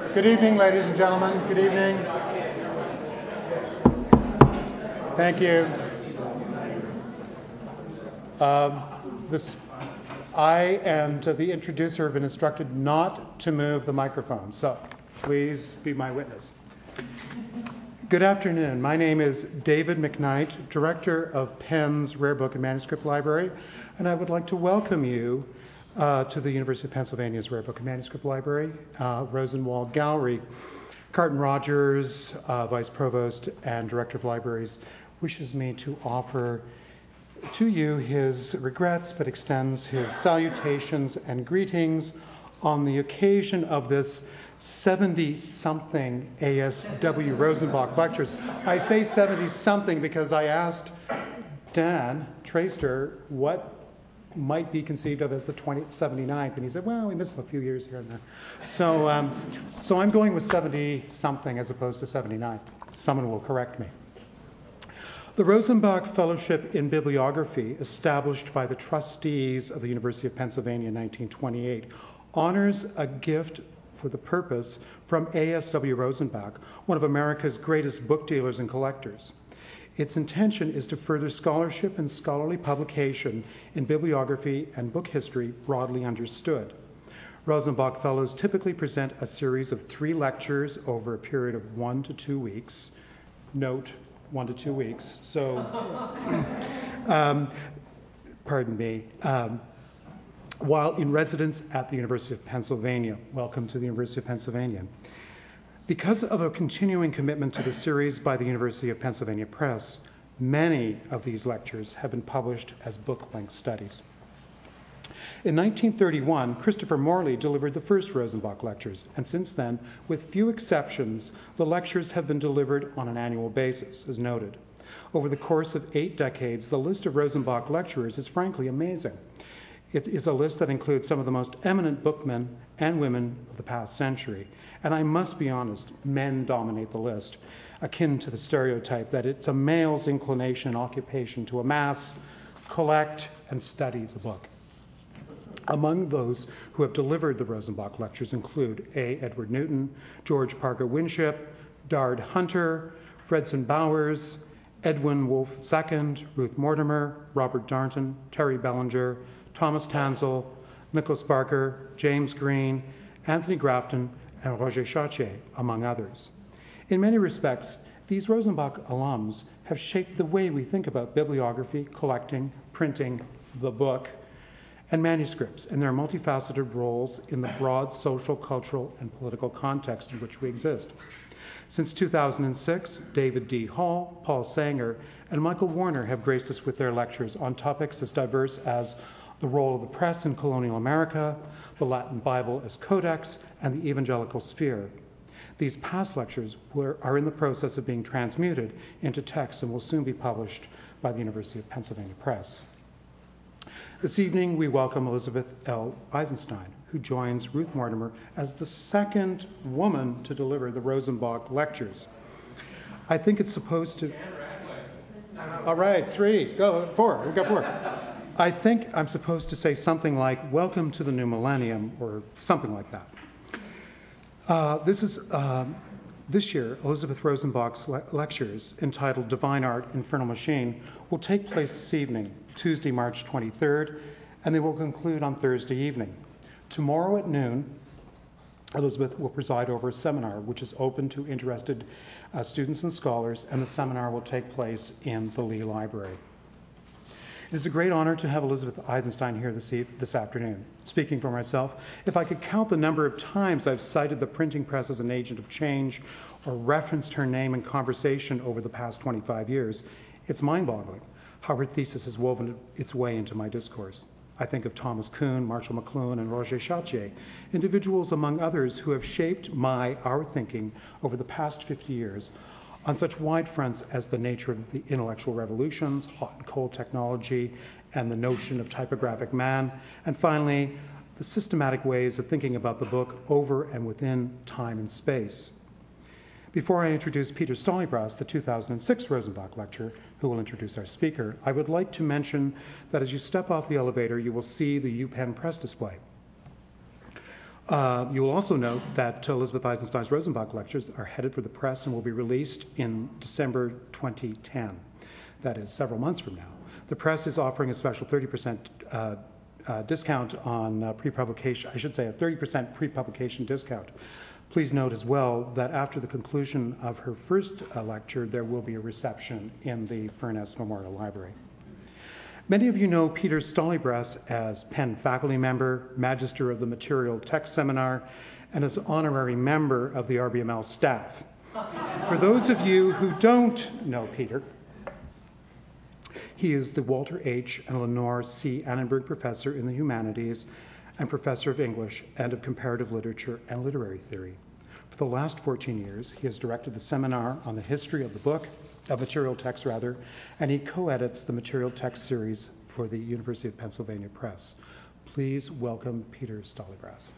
Good evening, ladies and gentlemen. Good evening. Thank you. I and the introducer have been instructed not to move the microphone, so please be my witness. Good afternoon. My name is David McKnight, Director of Penn's Rare Book and Manuscript Library, and I would like to welcome you to the University of Pennsylvania's Rare Book and Manuscript Library, Rosenwald Gallery. Carton Rogers, Vice Provost and Director of Libraries, wishes me to offer to you his regrets, but extends his salutations and greetings on the occasion of this 70-something ASW Rosenbach lectures. I say 70-something because I asked Dan Traister what might be conceived of as the 79th, and he said, well, we missed a few years here and there. So I'm going with 70-something as opposed to 79. Someone will correct me. The Rosenbach Fellowship in Bibliography, established by the trustees of the University of Pennsylvania in 1928, honors a gift for the purpose from ASW Rosenbach, one of America's greatest book dealers and collectors. Its intention is to further scholarship and scholarly publication in bibliography and book history broadly understood. Rosenbach Fellows typically present a series of 3 lectures over a period of 1 to 2 weeks. Note, 1 to 2 weeks. So, pardon me. While in residence at the University of Pennsylvania. Welcome to the University of Pennsylvania. Because of a continuing commitment to the series by the University of Pennsylvania Press, many of these lectures have been published as book-length studies. In 1931, Christopher Morley delivered the first Rosenbach lectures, and since then, with few exceptions, the lectures have been delivered on an annual basis, as noted. Over the course of 8 decades, the list of Rosenbach lecturers is frankly amazing. It is a list that includes some of the most eminent bookmen and women of the past century. And I must be honest, men dominate the list, akin to the stereotype that it's a male's inclination and occupation to amass, collect, and study the book. Among those who have delivered the Rosenbach lectures include A. Edward Newton, George Parker Winship, Dard Hunter, Fredson Bowers, Edwin Wolfe II, Ruth Mortimer, Robert Darnton, Terry Bellinger, Thomas Tanzel, Nicholas Barker, James Green, Anthony Grafton, and Roger Chartier, among others. In many respects, these Rosenbach alums have shaped the way we think about bibliography, collecting, printing, the book, and manuscripts, and their multifaceted roles in the broad social, cultural, and political context in which we exist. Since 2006, David D. Hall, Paul Sanger, and Michael Warner have graced us with their lectures on topics as diverse as the role of the press in colonial America, the Latin Bible as codex, and the evangelical sphere. These past lectures are in the process of being transmuted into text and will soon be published by the University of Pennsylvania Press. This evening, we welcome Elizabeth L. Eisenstein, who joins Ruth Mortimer as the second woman to deliver the Rosenbach lectures. I think it's supposed to... All right, 3, go, 4, we've got 4. I think I'm supposed to say something like, welcome to the new millennium, or something like that. This year, Elizabeth Rosenbach's lectures, entitled Divine Art, Infernal Machine, will take place this evening, Tuesday, March 23rd, and they will conclude on Thursday evening. Tomorrow at noon, Elizabeth will preside over a seminar which is open to interested students and scholars, and the seminar will take place in the Lee Library. It is a great honor to have Elizabeth Eisenstein here this afternoon. Speaking for myself, if I could count the number of times I've cited the printing press as an agent of change or referenced her name in conversation over the past 25 years, it's mind-boggling how her thesis has woven its way into my discourse. I think of Thomas Kuhn, Marshall McLuhan, and Roger Chartier, individuals among others who have shaped our thinking over the past 50 years on such wide fronts as the nature of the intellectual revolutions, hot and cold technology, and the notion of typographic man, and finally, the systematic ways of thinking about the book over and within time and space. Before I introduce Peter Stollybras, the 2006 Rosenbach lecturer, who will introduce our speaker, I would like to mention that as you step off the elevator, you will see the UPenn press display. You will also note that Elizabeth Eisenstein's Rosenbach lectures are headed for the press and will be released in December 2010. That is several months from now. The press is offering a special 30% discount on pre-publication, I should say a 30% pre-publication discount. Please note as well that after the conclusion of her first lecture, there will be a reception in the Furness Memorial Library. Many of you know Peter Stollybras as Penn faculty member, Magister of the Material Text Seminar, and as honorary member of the RBML staff. For those of you who don't know Peter, he is the Walter H. and Lenore C. Annenberg Professor in the Humanities and Professor of English and of Comparative Literature and Literary Theory. For the last 14 years, he has directed the seminar on the history of the book, of material text rather, and he co-edits the material text series for the University of Pennsylvania Press. Please welcome Peter Stollybras.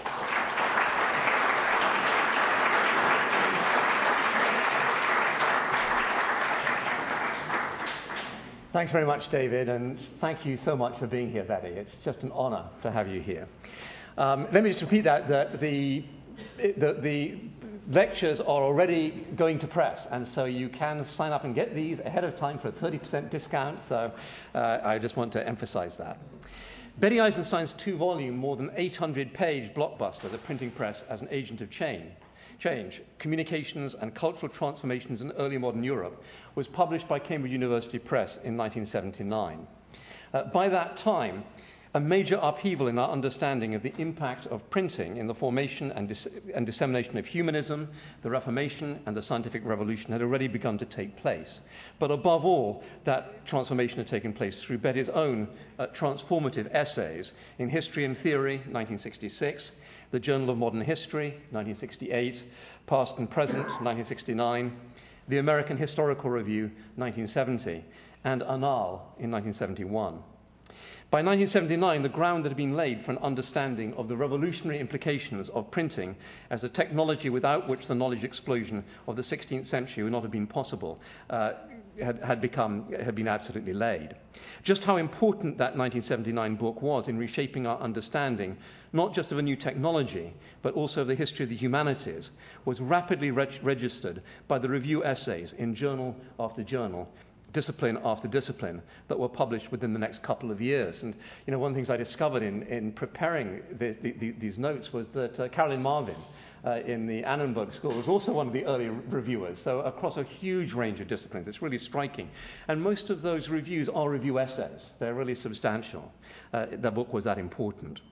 Thanks very much, David, and thank you so much for being here, Betty. It's just an honor to have you here. Let me just repeat that the lectures are already going to press, and so you can sign up and get these ahead of time for a 30% discount, so I just want to emphasize that. Betty Eisenstein's two-volume, more than 800-page blockbuster, The Printing Press as an Agent of Change, Communications and Cultural Transformations in Early Modern Europe, was published by Cambridge University Press in 1979. By that time, a major upheaval in our understanding of the impact of printing in the formation and dissemination of humanism, the Reformation, and the scientific revolution had already begun to take place. But above all, that transformation had taken place through Betty's own transformative essays in History and Theory, 1966, the Journal of Modern History, 1968, Past and Present, 1969, the American Historical Review, 1970, and Annales in 1971. By 1979, the ground had been laid for an understanding of the revolutionary implications of printing as a technology without which the knowledge explosion of the 16th century would not have been possible, had been absolutely laid. Just how important that 1979 book was in reshaping our understanding, not just of a new technology, but also of the history of the humanities, was rapidly registered by the review essays in journal after journal, discipline after discipline, that were published within the next couple of years. And one of the things I discovered in preparing these notes was that Carolyn Marvin in the Annenberg School was also one of the early reviewers, so across a huge range of disciplines. It's really striking. And most of those reviews are review essays. They're really substantial. The book was that important.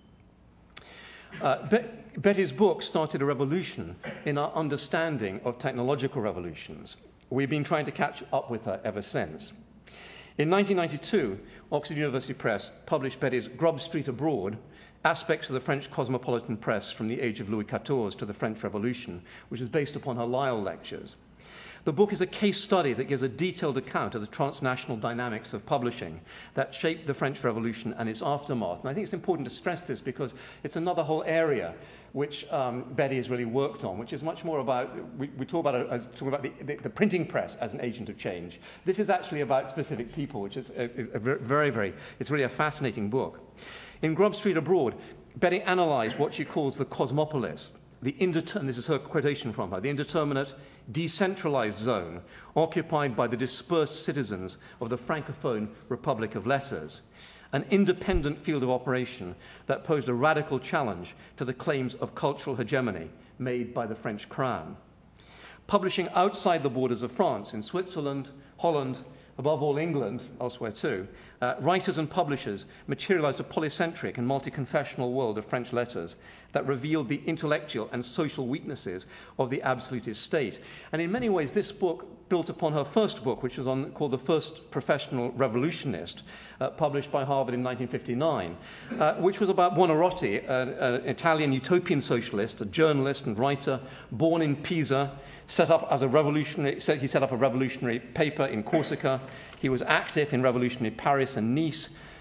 Betty's book started a revolution in our understanding of technological revolutions. We've been trying to catch up with her ever since. In 1992, Oxford University Press published Betty's Grub Street Abroad, Aspects of the French Cosmopolitan Press from the Age of Louis XIV to the French Revolution, which is based upon her Lyell lectures. The book is a case study that gives a detailed account of the transnational dynamics of publishing that shaped the French Revolution and its aftermath. And I think it's important to stress this because it's another whole area which Betty has really worked on, which is much more about, we talk about the printing press as an agent of change. This is actually about specific people, which is it's really a fascinating book. In Grub Street Abroad, Betty analysed what she calls the cosmopolis, this is her quotation from her, the indeterminate, decentralized zone occupied by the dispersed citizens of the Francophone Republic of Letters, an independent field of operation that posed a radical challenge to the claims of cultural hegemony made by the French crown. Publishing outside the borders of France, in Switzerland, Holland, above all England, elsewhere too, writers and publishers materialized a polycentric and multi-confessional world of French letters that revealed the intellectual and social weaknesses of the absolutist state. And in many ways, this book built upon her first book, which was called The First Professional Revolutionist, published by Harvard in 1959, which was about Buonarroti, an Italian utopian socialist, a journalist and writer, born in Pisa, he set up a revolutionary paper in Corsica. He was active in revolutionary Paris and Nice.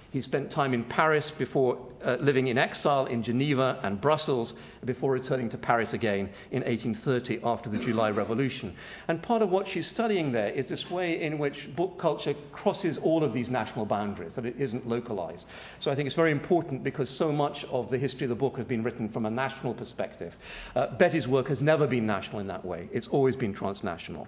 He spent time in Paris before living in exile in Geneva and Brussels before returning to Paris again in 1830 after the July Revolution. And part of what she's studying there is this way in which book culture crosses all of these national boundaries, that it isn't localized. So I think it's very important because so much of the history of the book has been written from a national perspective. Betty's work has never been national in that way. It's always been transnational.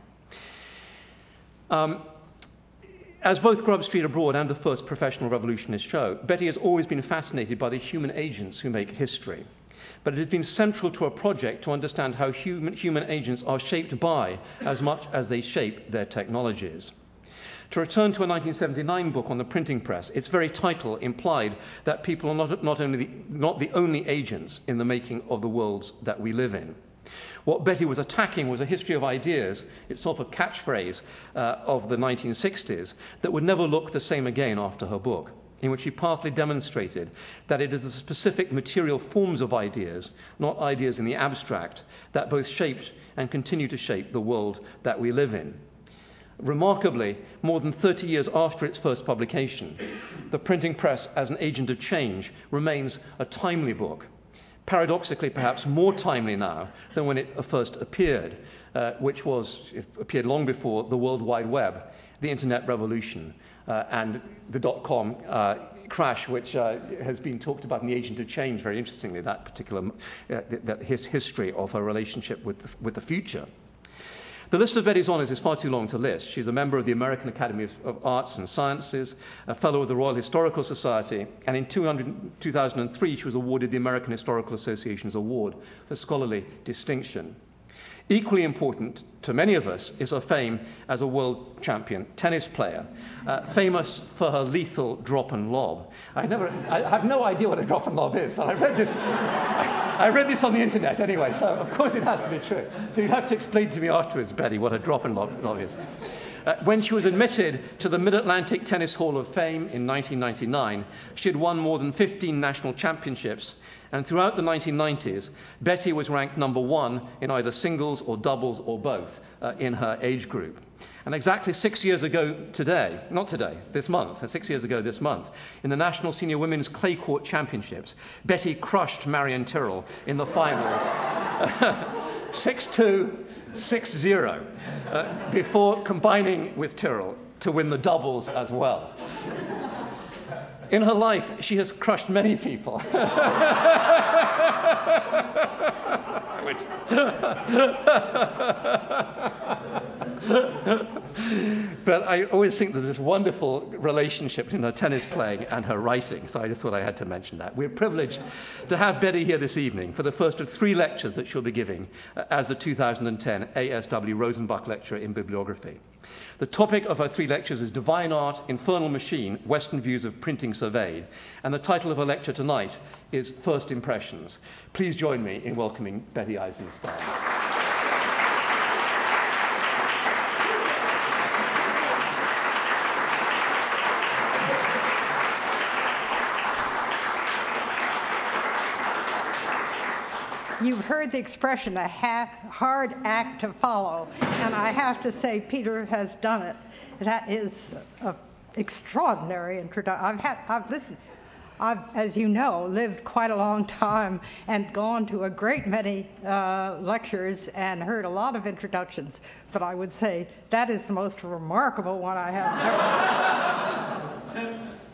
As both Grub Street Abroad and the first Professional Revolutionists show, Betty has always been fascinated by the human agents who make history. But it has been central to her project to understand how human agents are shaped by as much as they shape their technologies. To return to a 1979 book on the printing press, its very title implied that people are not the only agents in the making of the worlds that we live in. What Betty was attacking was a history of ideas, itself a catchphrase of the 1960s, that would never look the same again after her book, in which she powerfully demonstrated that it is the specific material forms of ideas, not ideas in the abstract, that both shaped and continue to shape the world that we live in. Remarkably, more than 30 years after its first publication, The Printing Press as an Agent of Change remains a timely book. Paradoxically, perhaps more timely now than when it first appeared, which appeared long before the World Wide Web, the Internet revolution, and the dot-com crash, which has been talked about in The Agent of Change, very interestingly, that particular history of her relationship with the future. The list of Betty's honours is far too long to list. She's a member of the American Academy of Arts and Sciences, a fellow of the Royal Historical Society, and in 2003 she was awarded the American Historical Association's Award for Scholarly Distinction. Equally important to many of us is her fame as a world champion tennis player, famous for her lethal drop and lob. I have no idea what a drop and lob is, but I read this on the internet anyway, so of course it has to be true. So you'd have to explain to me afterwards, Betty, what a drop and lob is. When she was admitted to the Mid-Atlantic Tennis Hall of Fame in 1999, she had won more than 15 national championships, and throughout the 1990s, Betty was ranked number one in either singles or doubles or both in her age group. And exactly 6 years ago this month, 6 years ago this month, in the National Senior Women's Clay Court Championships, Betty crushed Marion Tyrrell in the finals, 6-2, 6-0, before combining with Tyrrell to win the doubles as well. In her life, she has crushed many people. But I always think there's this wonderful relationship between her tennis playing and her writing, so I just thought I had to mention that. We're privileged to have Betty here this evening for the first of 3 lectures that she'll be giving as the 2010 ASW Rosenbach Lecturer in Bibliography. The topic of her 3 lectures is Divine Art, Infernal Machine, Western Views of Printing Surveyed, and the title of her lecture tonight is First Impressions. Please join me in welcoming Betty Eisenstein. You've heard the expression, a hard act to follow, and I have to say Peter has done it. That is an extraordinary introduction. I've, as you know, lived quite a long time and gone to a great many lectures and heard a lot of introductions, but I would say that is the most remarkable one I have ever.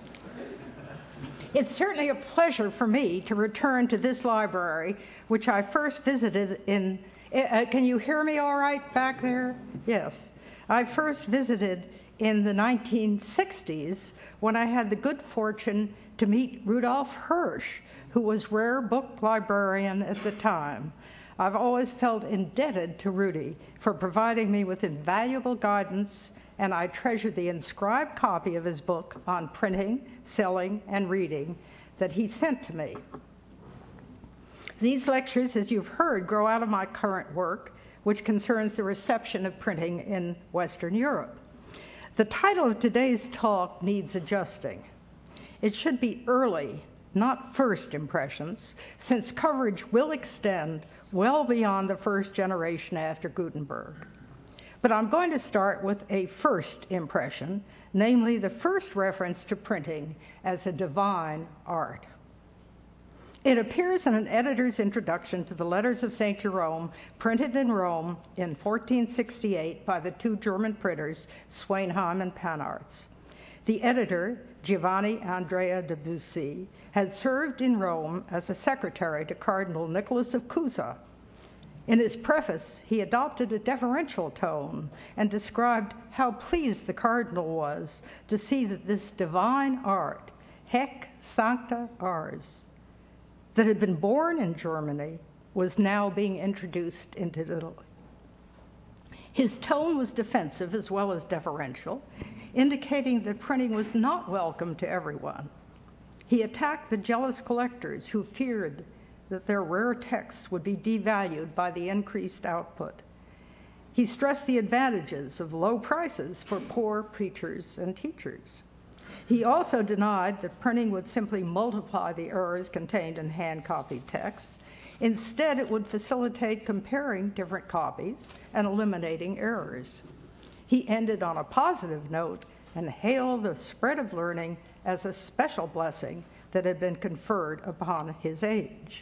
It's certainly a pleasure for me to return to this library, which I first visited in... can you hear me all right back there? Yes. I first visited in the 1960s when I had the good fortune to meet Rudolf Hirsch, who was rare book librarian at the time. I've always felt indebted to Rudy for providing me with invaluable guidance, and I treasure the inscribed copy of his book on printing, selling, and reading that he sent to me. These lectures, as you've heard, grow out of my current work, which concerns the reception of printing in Western Europe. The title of today's talk needs adjusting. It should be early, not first impressions, since coverage will extend well beyond the first generation after Gutenberg. But I'm going to start with a first impression, namely the first reference to printing as a divine art. It appears in an editor's introduction to the Letters of St. Jerome, printed in Rome in 1468 by the two German printers, Swainheim and Panarts. The editor, Giovanni Andrea de Bussy, had served in Rome as a secretary to Cardinal Nicholas of Cusa. In his preface, he adopted a deferential tone and described how pleased the cardinal was to see that this divine art, Haec Sancta Ars, that had been born in Germany, was now being introduced into Italy. His tone was defensive as well as deferential, indicating that printing was not welcome to everyone. He attacked the jealous collectors who feared that their rare texts would be devalued by the increased output. He stressed the advantages of low prices for poor preachers and teachers. He also denied that printing would simply multiply the errors contained in hand-copied texts. Instead, it would facilitate comparing different copies and eliminating errors. He ended on a positive note and hailed the spread of learning as a special blessing that had been conferred upon his age.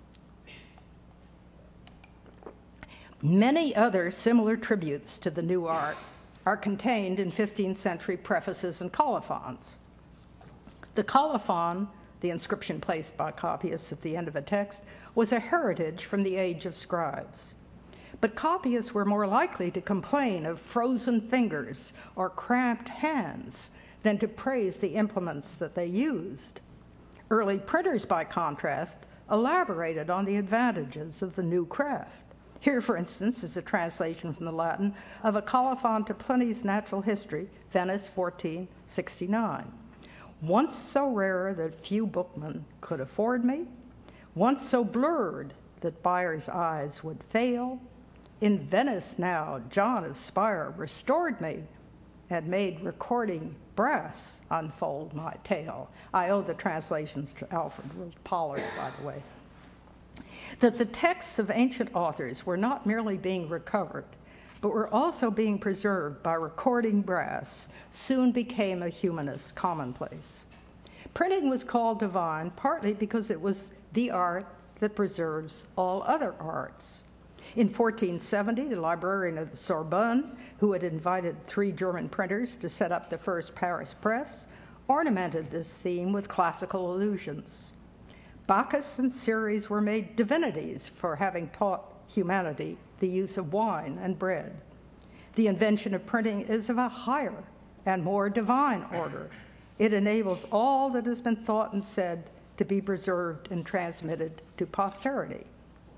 Many other similar tributes to the new art are contained in 15th century prefaces and colophons. The colophon, the inscription placed by copyists at the end of a text, was a heritage from the age of scribes. But copyists were more likely to complain of frozen fingers or cramped hands than to praise the implements that they used. Early printers, by contrast, elaborated on the advantages of the new craft. Here, for instance, is a translation from the Latin of a colophon to Pliny's Natural History, Venice, 1469. Once so rare that few bookmen could afford me, once so blurred that buyers' eyes would fail, in Venice now John of Spire restored me and made recording brass unfold my tale. I owe the translations to Alfred Pollard, by the way. That the texts of ancient authors were not merely being recovered, but were also being preserved by recording brass soon became a humanist commonplace. Printing was called divine partly because it was the art that preserves all other arts. In 1470, the librarian of the Sorbonne, who had invited 3 German printers to set up the first Paris press, ornamented this theme with classical allusions. Bacchus and Ceres were made divinities for having taught humanity the use of wine and bread. The invention of printing is of a higher and more divine order. It enables all that has been thought and said to be preserved and transmitted to posterity.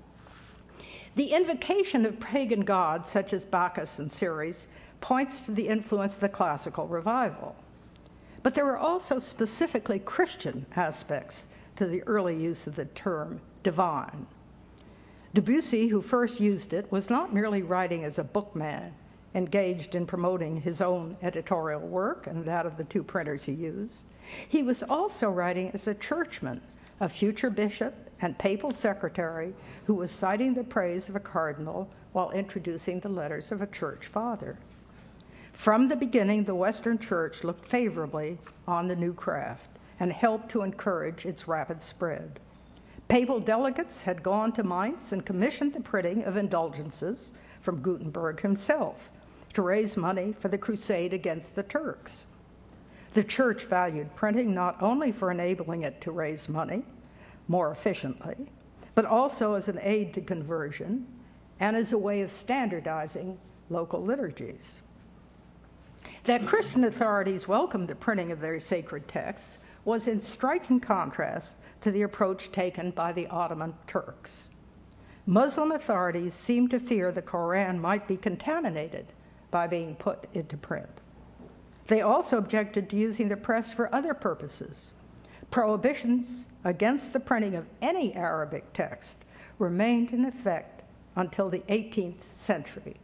The invocation of pagan gods such as Bacchus and Ceres points to the influence of the classical revival. But there were also specifically Christian aspects to the early use of the term divine. Debussy, who first used it, was not merely writing as a bookman, engaged in promoting his own editorial work and that of the 2 printers he used. He was also writing as a churchman, a future bishop and papal secretary who was citing the praise of a cardinal while introducing the letters of a church father. From the beginning, the Western Church looked favorably on the new craft and helped to encourage its rapid spread. Papal delegates had gone to Mainz and commissioned the printing of indulgences from Gutenberg himself to raise money for the crusade against the Turks. The Church valued printing not only for enabling it to raise money more efficiently, but also as an aid to conversion and as a way of standardizing local liturgies. That Christian authorities welcomed the printing of their sacred texts was in striking contrast to the approach taken by the Ottoman Turks. Muslim authorities seemed to fear the Koran might be contaminated by being put into print. They also objected to using the press for other purposes. Prohibitions against the printing of any Arabic text remained in effect until the 18th century.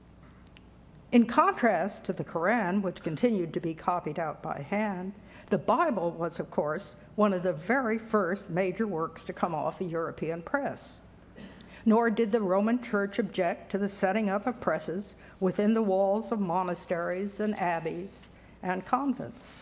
In contrast to the Koran, which continued to be copied out by hand, the Bible was, of course, one of the very first major works to come off a European press. Nor did the Roman Church object to the setting up of presses within the walls of monasteries and abbeys and convents.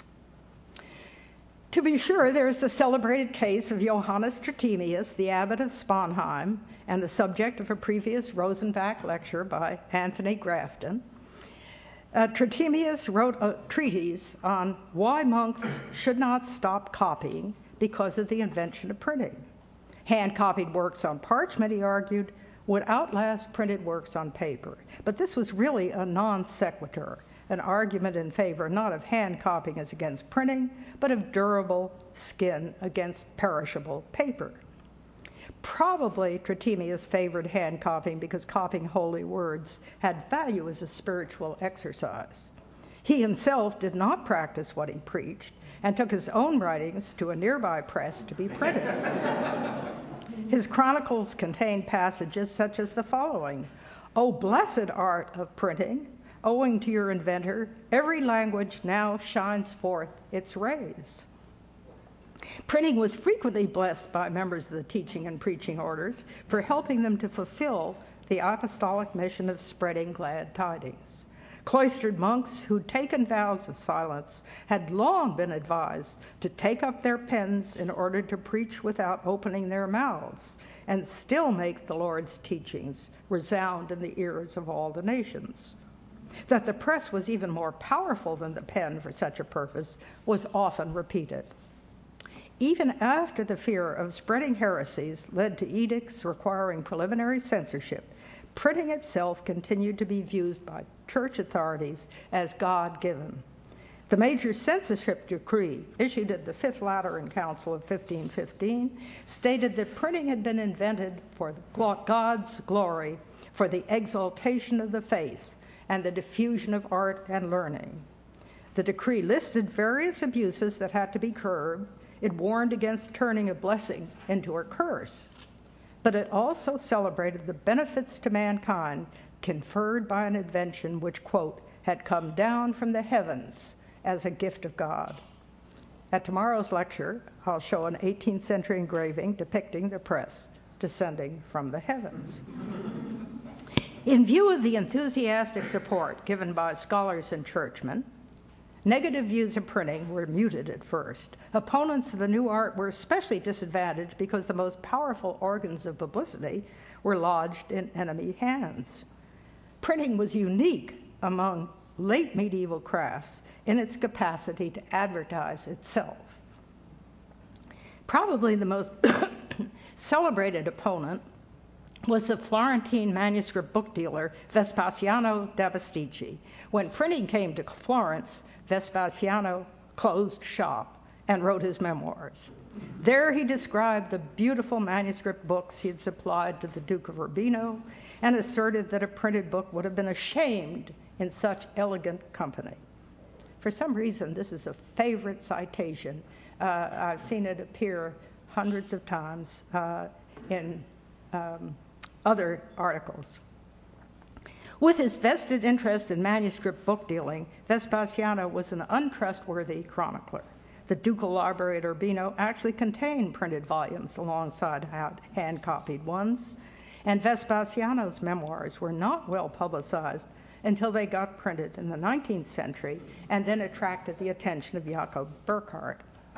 To be sure, there is the celebrated case of Johannes Tritemius, the abbot of Sponheim, and the subject of a previous Rosenbach lecture by Anthony Grafton. Tritemius wrote a treatise on why monks should not stop copying because of the invention of printing. Hand-copied works on parchment, he argued, would outlast printed works on paper. But this was really a non sequitur, an argument in favor not of hand copying as against printing, but of durable skin against perishable paper. Probably Tritemius favored hand copying because copying holy words had value as a spiritual exercise. He himself did not practice what he preached and took his own writings to a nearby press to be printed. His chronicles contain passages such as the following: "O blessed art of printing, owing to your inventor, every language now shines forth its rays." Printing was frequently blessed by members of the teaching and preaching orders for helping them to fulfill the apostolic mission of spreading glad tidings. Cloistered monks who'd taken vows of silence had long been advised to take up their pens in order to preach without opening their mouths and still make the Lord's teachings resound in the ears of all the nations. That the press was even more powerful than the pen for such a purpose was often repeated. Even after the fear of spreading heresies led to edicts requiring preliminary censorship, printing itself continued to be viewed by church authorities as God-given. The major censorship decree, issued at the Fifth Lateran Council of 1515, stated that printing had been invented for God's glory, for the exaltation of the faith, and the diffusion of art and learning. The decree listed various abuses that had to be curbed. It warned against turning a blessing into a curse. But it also celebrated the benefits to mankind conferred by an invention which, quote, had come down from the heavens as a gift of God. At tomorrow's lecture, I'll show an 18th century engraving depicting the press descending from the heavens. In view of the enthusiastic support given by scholars and churchmen, negative views of printing were muted at first. Opponents of the new art were especially disadvantaged because the most powerful organs of publicity were lodged in enemy hands. Printing was unique among late medieval crafts in its capacity to advertise itself. Probably the most celebrated opponent was the Florentine manuscript book dealer Vespasiano da Bisticci. When printing came to Florence, Vespasiano closed shop and wrote his memoirs. There he described the beautiful manuscript books he had supplied to the Duke of Urbino and asserted that a printed book would have been ashamed in such elegant company. For some reason, this is a favorite citation. I've seen it appear hundreds of times in other articles. With his vested interest in manuscript book dealing, Vespasiano was an untrustworthy chronicler. The ducal library at Urbino actually contained printed volumes alongside hand-copied ones, and Vespasiano's memoirs were not well publicized until they got printed in the 19th century and then attracted the attention of Jacob Burckhardt.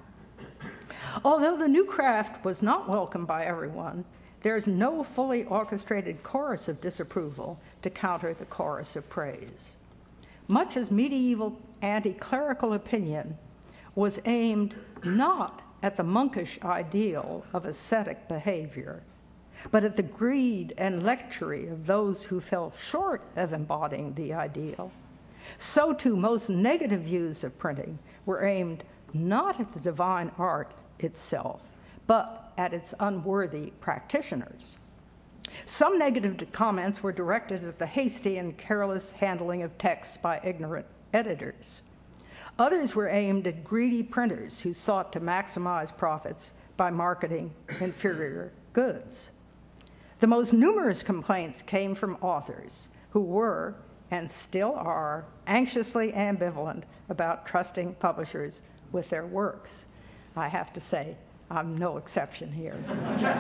Although the new craft was not welcomed by everyone, there's no fully orchestrated chorus of disapproval to counter the chorus of praise. Much as medieval anti-clerical opinion was aimed not at the monkish ideal of ascetic behavior, but at the greed and lechery of those who fell short of embodying the ideal, so too most negative views of printing were aimed not at the divine art itself, but at its unworthy practitioners. Some negative comments were directed at the hasty and careless handling of texts by ignorant editors. Others were aimed at greedy printers who sought to maximize profits by marketing inferior goods. The most numerous complaints came from authors who were, and still are, anxiously ambivalent about trusting publishers with their works. I have to say, I'm no exception here.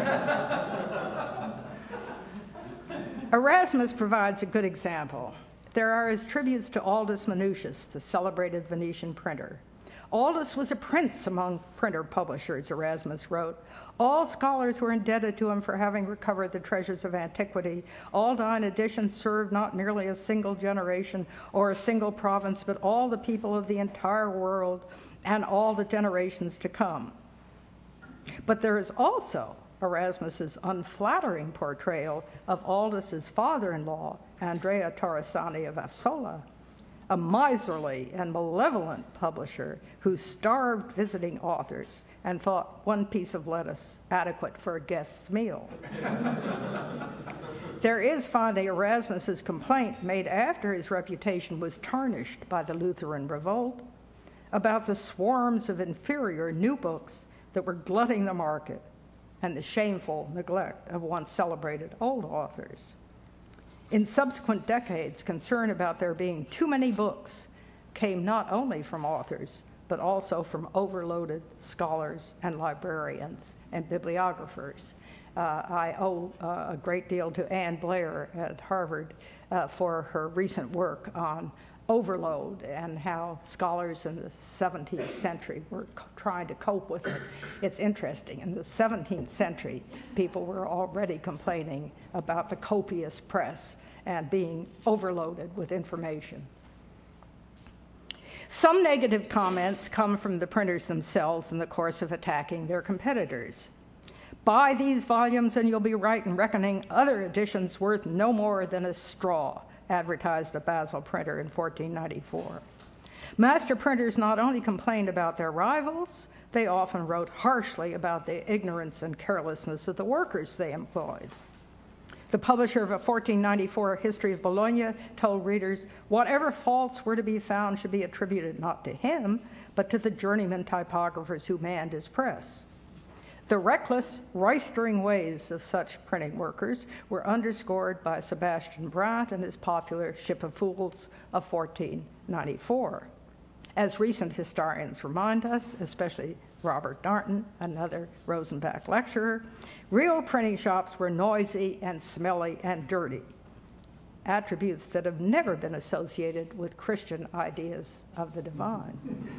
Erasmus provides a good example. There are his tributes to Aldus Manutius, the celebrated Venetian printer. Aldus was a prince among printer publishers, Erasmus wrote. All scholars were indebted to him for having recovered the treasures of antiquity. Aldine editions served not merely a single generation or a single province, but all the people of the entire world and all the generations to come. But there is also Erasmus's unflattering portrayal of Aldus's father-in-law, Andrea Torresani of Assola, a miserly and malevolent publisher who starved visiting authors and thought one piece of lettuce adequate for a guest's meal. There is finally Erasmus's complaint made after his reputation was tarnished by the Lutheran revolt about the swarms of inferior new books that were glutting the market and the shameful neglect of once celebrated old authors. In subsequent decades, concern about there being too many books came not only from authors, but also from overloaded scholars and librarians and bibliographers. I owe a great deal to Ann Blair at Harvard for her recent work on overload and how scholars in the 17th century were trying to cope with it. It's interesting. In the 17th century, people were already complaining about the copious press and being overloaded with information. Some negative comments come from the printers themselves in the course of attacking their competitors. Buy these volumes and you'll be right in reckoning other editions worth no more than a straw, advertised a Basel printer in 1494. Master printers not only complained about their rivals, they often wrote harshly about the ignorance and carelessness of the workers they employed. The publisher of a 1494 History of Bologna told readers whatever faults were to be found should be attributed not to him, but to the journeyman typographers who manned his press. The reckless, roistering ways of such printing workers were underscored by Sebastian Brandt and his popular Ship of Fools of 1494. As recent historians remind us, especially Robert Darnton, another Rosenbach lecturer, real printing shops were noisy and smelly and dirty, attributes that have never been associated with Christian ideas of the divine.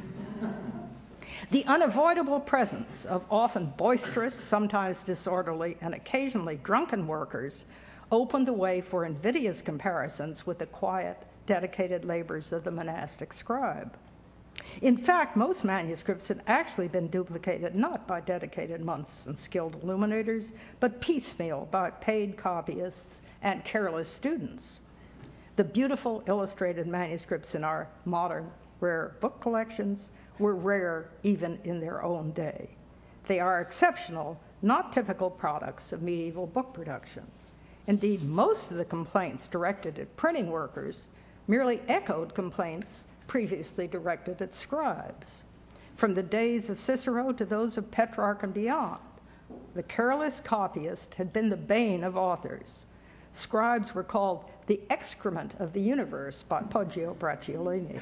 The unavoidable presence of often boisterous, sometimes disorderly, and occasionally drunken workers opened the way for invidious comparisons with the quiet, dedicated labors of the monastic scribe. In fact, most manuscripts had actually been duplicated not by dedicated monks and skilled illuminators, but piecemeal by paid copyists and careless students. The beautiful illustrated manuscripts in our modern rare book collections were rare even in their own day. They are exceptional, not typical products of medieval book production. Indeed, most of the complaints directed at printing workers merely echoed complaints previously directed at scribes. From the days of Cicero to those of Petrarch and beyond, the careless copyist had been the bane of authors. Scribes were called the excrement of the universe by Poggio Bracciolini.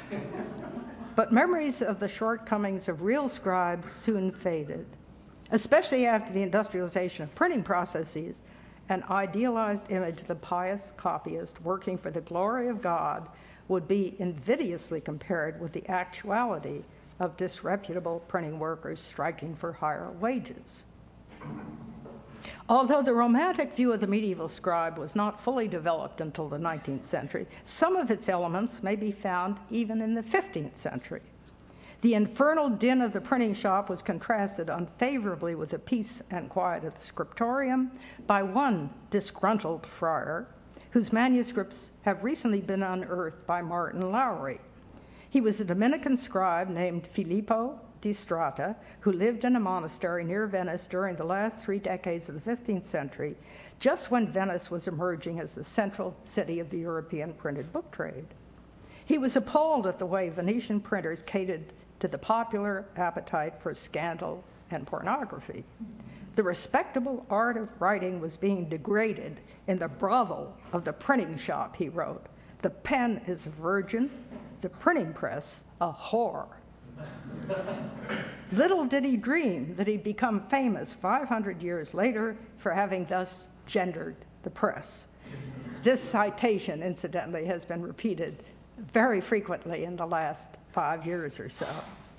But memories of the shortcomings of real scribes soon faded. Especially after the industrialization of printing processes, an idealized image of the pious copyist working for the glory of God would be invidiously compared with the actuality of disreputable printing workers striking for higher wages. Although the romantic view of the medieval scribe was not fully developed until the 19th century, some of its elements may be found even in the 15th century. The infernal din of the printing shop was contrasted unfavorably with the peace and quiet of the scriptorium by one disgruntled friar whose manuscripts have recently been unearthed by Martin Lowry. He was a Dominican scribe named Filippo di Strata, who lived in a monastery near Venice during the last 3 decades of the 15th century, just when Venice was emerging as the central city of the European printed book trade. He was appalled at the way Venetian printers catered to the popular appetite for scandal and pornography. The respectable art of writing was being degraded in the brothel of the printing shop, he wrote. The pen is a virgin, the printing press a whore. Little did he dream that he'd become famous 500 years later for having thus gendered the press. This citation, incidentally, has been repeated very frequently in the last 5 years or so.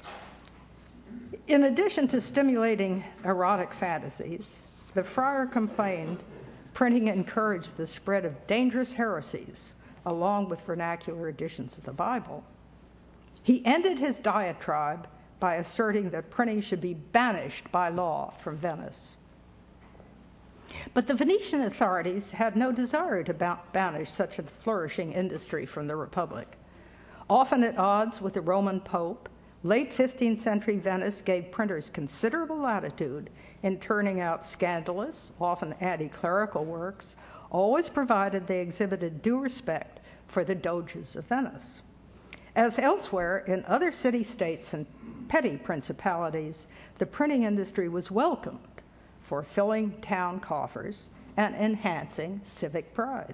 In addition to stimulating erotic fantasies, the friar complained printing encouraged the spread of dangerous heresies, along with vernacular editions of the Bible. He ended his diatribe by asserting that printing should be banished by law from Venice. But the Venetian authorities had no desire to banish such a flourishing industry from the Republic. Often at odds with the Roman Pope, late 15th century Venice gave printers considerable latitude in turning out scandalous, often anti-clerical works, always provided they exhibited due respect for the doges of Venice. As elsewhere in other city-states and petty principalities, the printing industry was welcomed for filling town coffers and enhancing civic pride.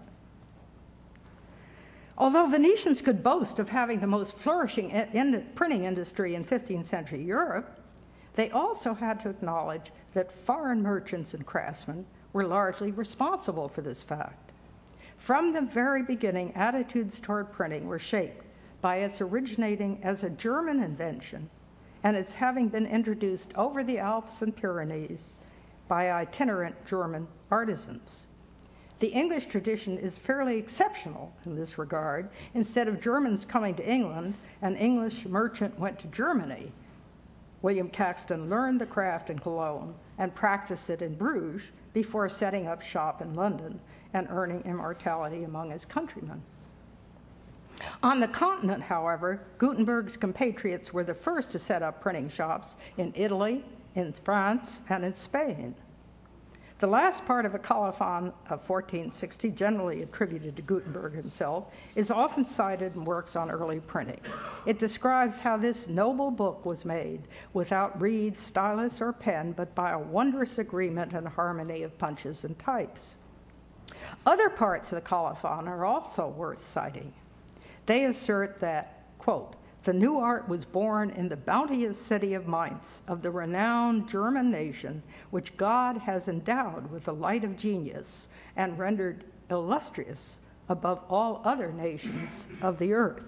Although Venetians could boast of having the most flourishing printing industry in 15th century Europe, they also had to acknowledge that foreign merchants and craftsmen were largely responsible for this fact. From the very beginning, attitudes toward printing were shaped by its originating as a German invention and its having been introduced over the Alps and Pyrenees by itinerant German artisans. The English tradition is fairly exceptional in this regard. Instead of Germans coming to England, an English merchant went to Germany. William Caxton learned the craft in Cologne and practiced it in Bruges before setting up shop in London and earning immortality among his countrymen. On the continent, however, Gutenberg's compatriots were the first to set up printing shops in Italy, in France, and in Spain. The last part of a colophon of 1460, generally attributed to Gutenberg himself, is often cited in works on early printing. It describes how this noble book was made without reed, stylus, or pen, but by a wondrous agreement and harmony of punches and types. Other parts of the colophon are also worth citing. They assert that, quote, the new art was born in the bounteous city of Mainz, of the renowned German nation, which God has endowed with the light of genius and rendered illustrious above all other nations of the earth.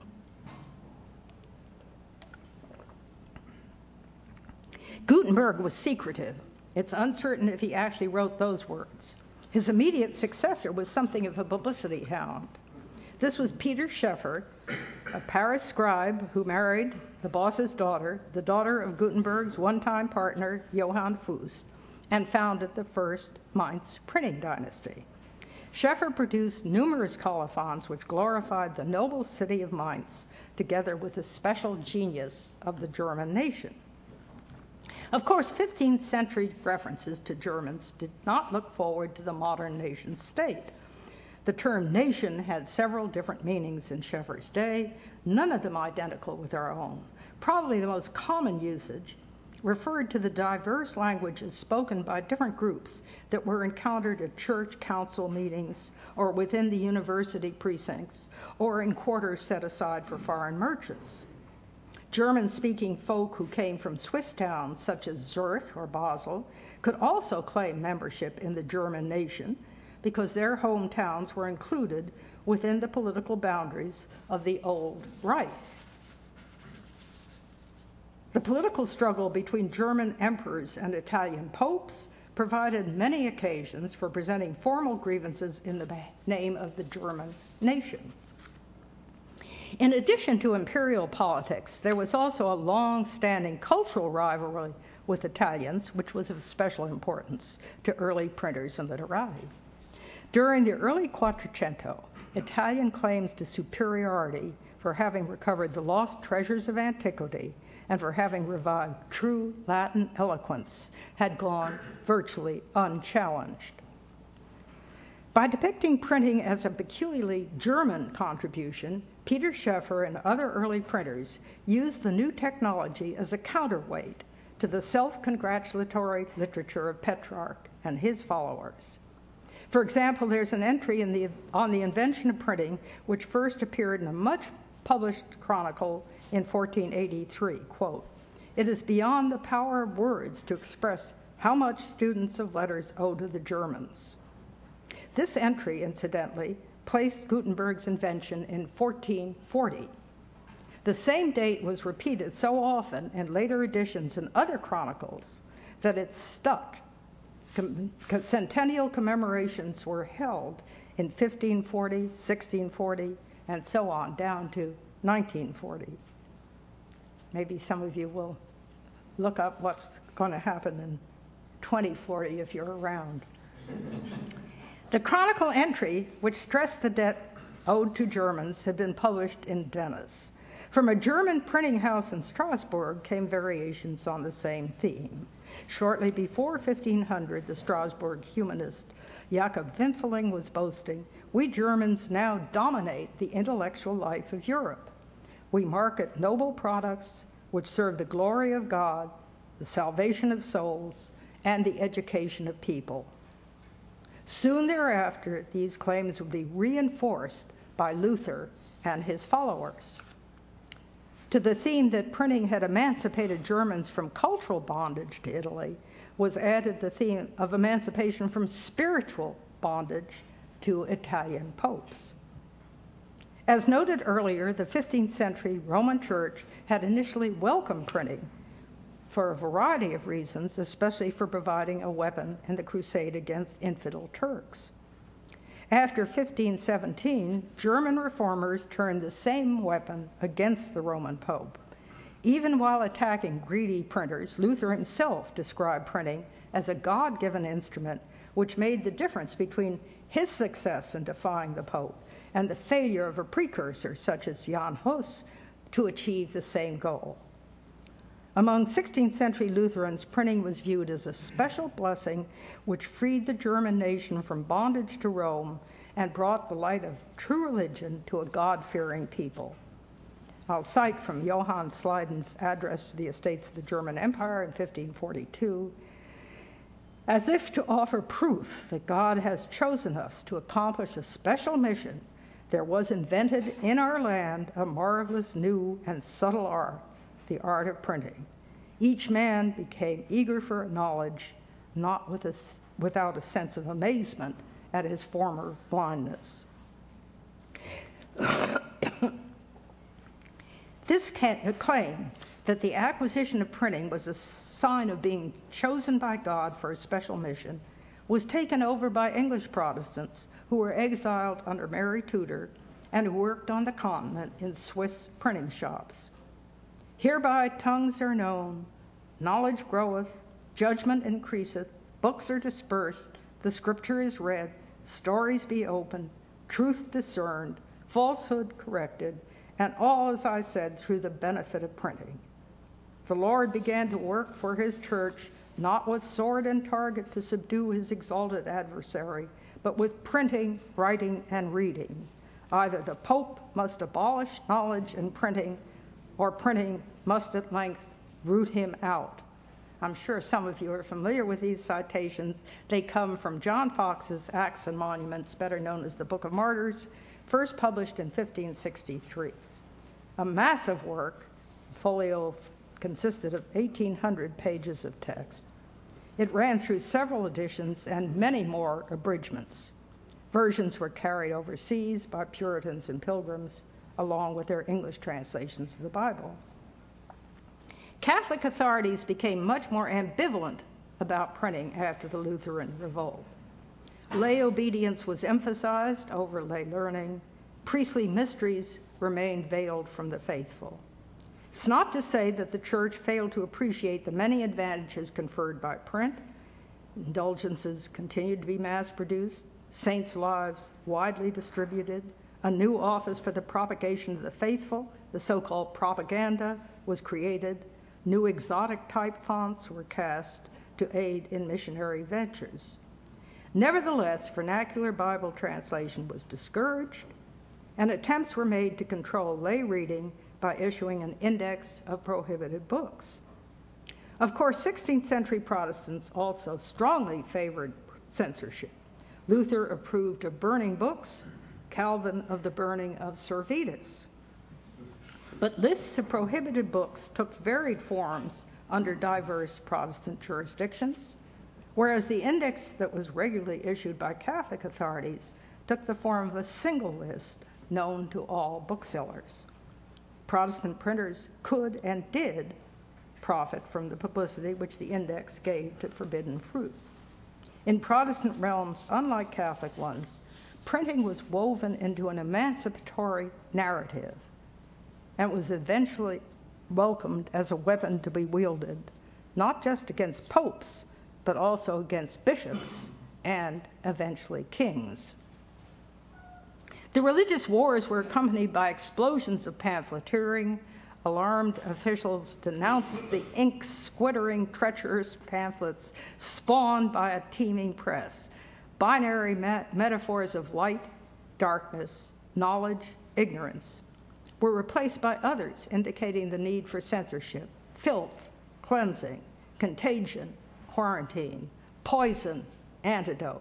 Gutenberg was secretive. It's uncertain if he actually wrote those words. His immediate successor was something of a publicity hound. This was Peter Schoeffer, a Paris scribe who married the boss's daughter, the daughter of Gutenberg's one-time partner, Johann Fuss, and founded the first Mainz printing dynasty. Schoeffer produced numerous colophons which glorified the noble city of Mainz, together with the special genius of the German nation. Of course, 15th century references to Germans did not look forward to the modern nation state. The term nation had several different meanings in Schoeffer's day, none of them identical with our own. Probably the most common usage referred to the diverse languages spoken by different groups that were encountered at church council meetings or within the university precincts or in quarters set aside for foreign merchants. German-speaking folk who came from Swiss towns such as Zurich or Basel could also claim membership in the German nation because their hometowns were included within the political boundaries of the Old Reich. The political struggle between German emperors and Italian popes provided many occasions for presenting formal grievances in the name of the German nation. In addition to imperial politics, there was also a long-standing cultural rivalry with Italians, which was of special importance to early printers and literati. During the early Quattrocento, Italian claims to superiority for having recovered the lost treasures of antiquity and for having revived true Latin eloquence had gone virtually unchallenged. By depicting printing as a peculiarly German contribution, Peter Schoeffer and other early printers used the new technology as a counterweight to the self-congratulatory literature of Petrarch and his followers. For example, there's an entry on the invention of printing which first appeared in a much-published chronicle in 1483, quote, "It is beyond the power of words to express how much students of letters owe to the Germans." This entry, incidentally, placed Gutenberg's invention in 1440. The same date was repeated so often in later editions and other chronicles that it stuck. Centennial commemorations were held in 1540, 1640, and so on, down to 1940. Maybe some of you will look up what's going to happen in 2040 if you're around. The chronicle entry, which stressed the debt owed to Germans, had been published in Venice. From a German printing house in Strasbourg came variations on the same theme. Shortly before 1500, the Strasbourg humanist Jakob Winfeling was boasting, "We Germans now dominate the intellectual life of Europe. We market noble products which serve the glory of God, the salvation of souls, and the education of people." Soon thereafter, these claims would be reinforced by Luther and his followers. To the theme that printing had emancipated Germans from cultural bondage to Italy was added the theme of emancipation from spiritual bondage to Italian popes. As noted earlier, the 15th century Roman Church had initially welcomed printing for a variety of reasons, especially for providing a weapon in the crusade against infidel Turks. After 1517, German reformers turned the same weapon against the Roman Pope. Even while attacking greedy printers, Luther himself described printing as a God-given instrument which made the difference between his success in defying the Pope and the failure of a precursor such as Jan Hus to achieve the same goal. Among 16th century Lutherans, printing was viewed as a special blessing which freed the German nation from bondage to Rome and brought the light of true religion to a God-fearing people. I'll cite from Johann Sleiden's address to the Estates of the German Empire in 1542, "As if to offer proof that God has chosen us to accomplish a special mission, there was invented in our land a marvelous new and subtle art, the art of printing. Each man became eager for knowledge, not without a sense of amazement at his former blindness." This claim that the acquisition of printing was a sign of being chosen by God for a special mission was taken over by English Protestants who were exiled under Mary Tudor and who worked on the continent in Swiss printing shops. "Hereby tongues are known, knowledge groweth, judgment increaseth, books are dispersed, the scripture is read, stories be opened, truth discerned, falsehood corrected, and all, as I said, through the benefit of printing. The Lord began to work for his church, not with sword and target to subdue his exalted adversary, but with printing, writing, and reading. Either the Pope must abolish knowledge and printing, or printing must at length root him out." I'm sure some of you are familiar with these citations. They come from John Fox's Acts and Monuments, better known as the Book of Martyrs, first published in 1563. A massive work, folio consisted of 1,800 pages of text. It ran through several editions and many more abridgments. Versions were carried overseas by Puritans and Pilgrims, along with their English translations of the Bible. Catholic authorities became much more ambivalent about printing after the Lutheran revolt. Lay obedience was emphasized over lay learning. Priestly mysteries remained veiled from the faithful. It's not to say that the church failed to appreciate the many advantages conferred by print. Indulgences continued to be mass-produced, saints' lives widely distributed, a new office for the propagation of the faithful, the so-called propaganda, was created, new exotic type fonts were cast to aid in missionary ventures. Nevertheless, vernacular Bible translation was discouraged, and attempts were made to control lay reading by issuing an index of prohibited books. Of course, 16th century Protestants also strongly favored censorship. Luther approved of burning books, Calvin of the burning of Servetus. But lists of prohibited books took varied forms under diverse Protestant jurisdictions. whereas the index that was regularly issued by Catholic authorities took the form of a single list known to all booksellers. Protestant printers could and did profit from the publicity which the index gave to forbidden fruit. In Protestant realms, unlike Catholic ones, printing was woven into an emancipatory narrative and was eventually welcomed as a weapon to be wielded, not just against popes, but also against bishops and eventually kings. The religious wars were accompanied by explosions of pamphleteering. Alarmed officials denounced the ink-squittering, treacherous pamphlets spawned by a teeming press. Binary metaphors of light, darkness, knowledge, ignorance were replaced by others indicating the need for censorship, filth, cleansing, contagion, quarantine, poison, antidote.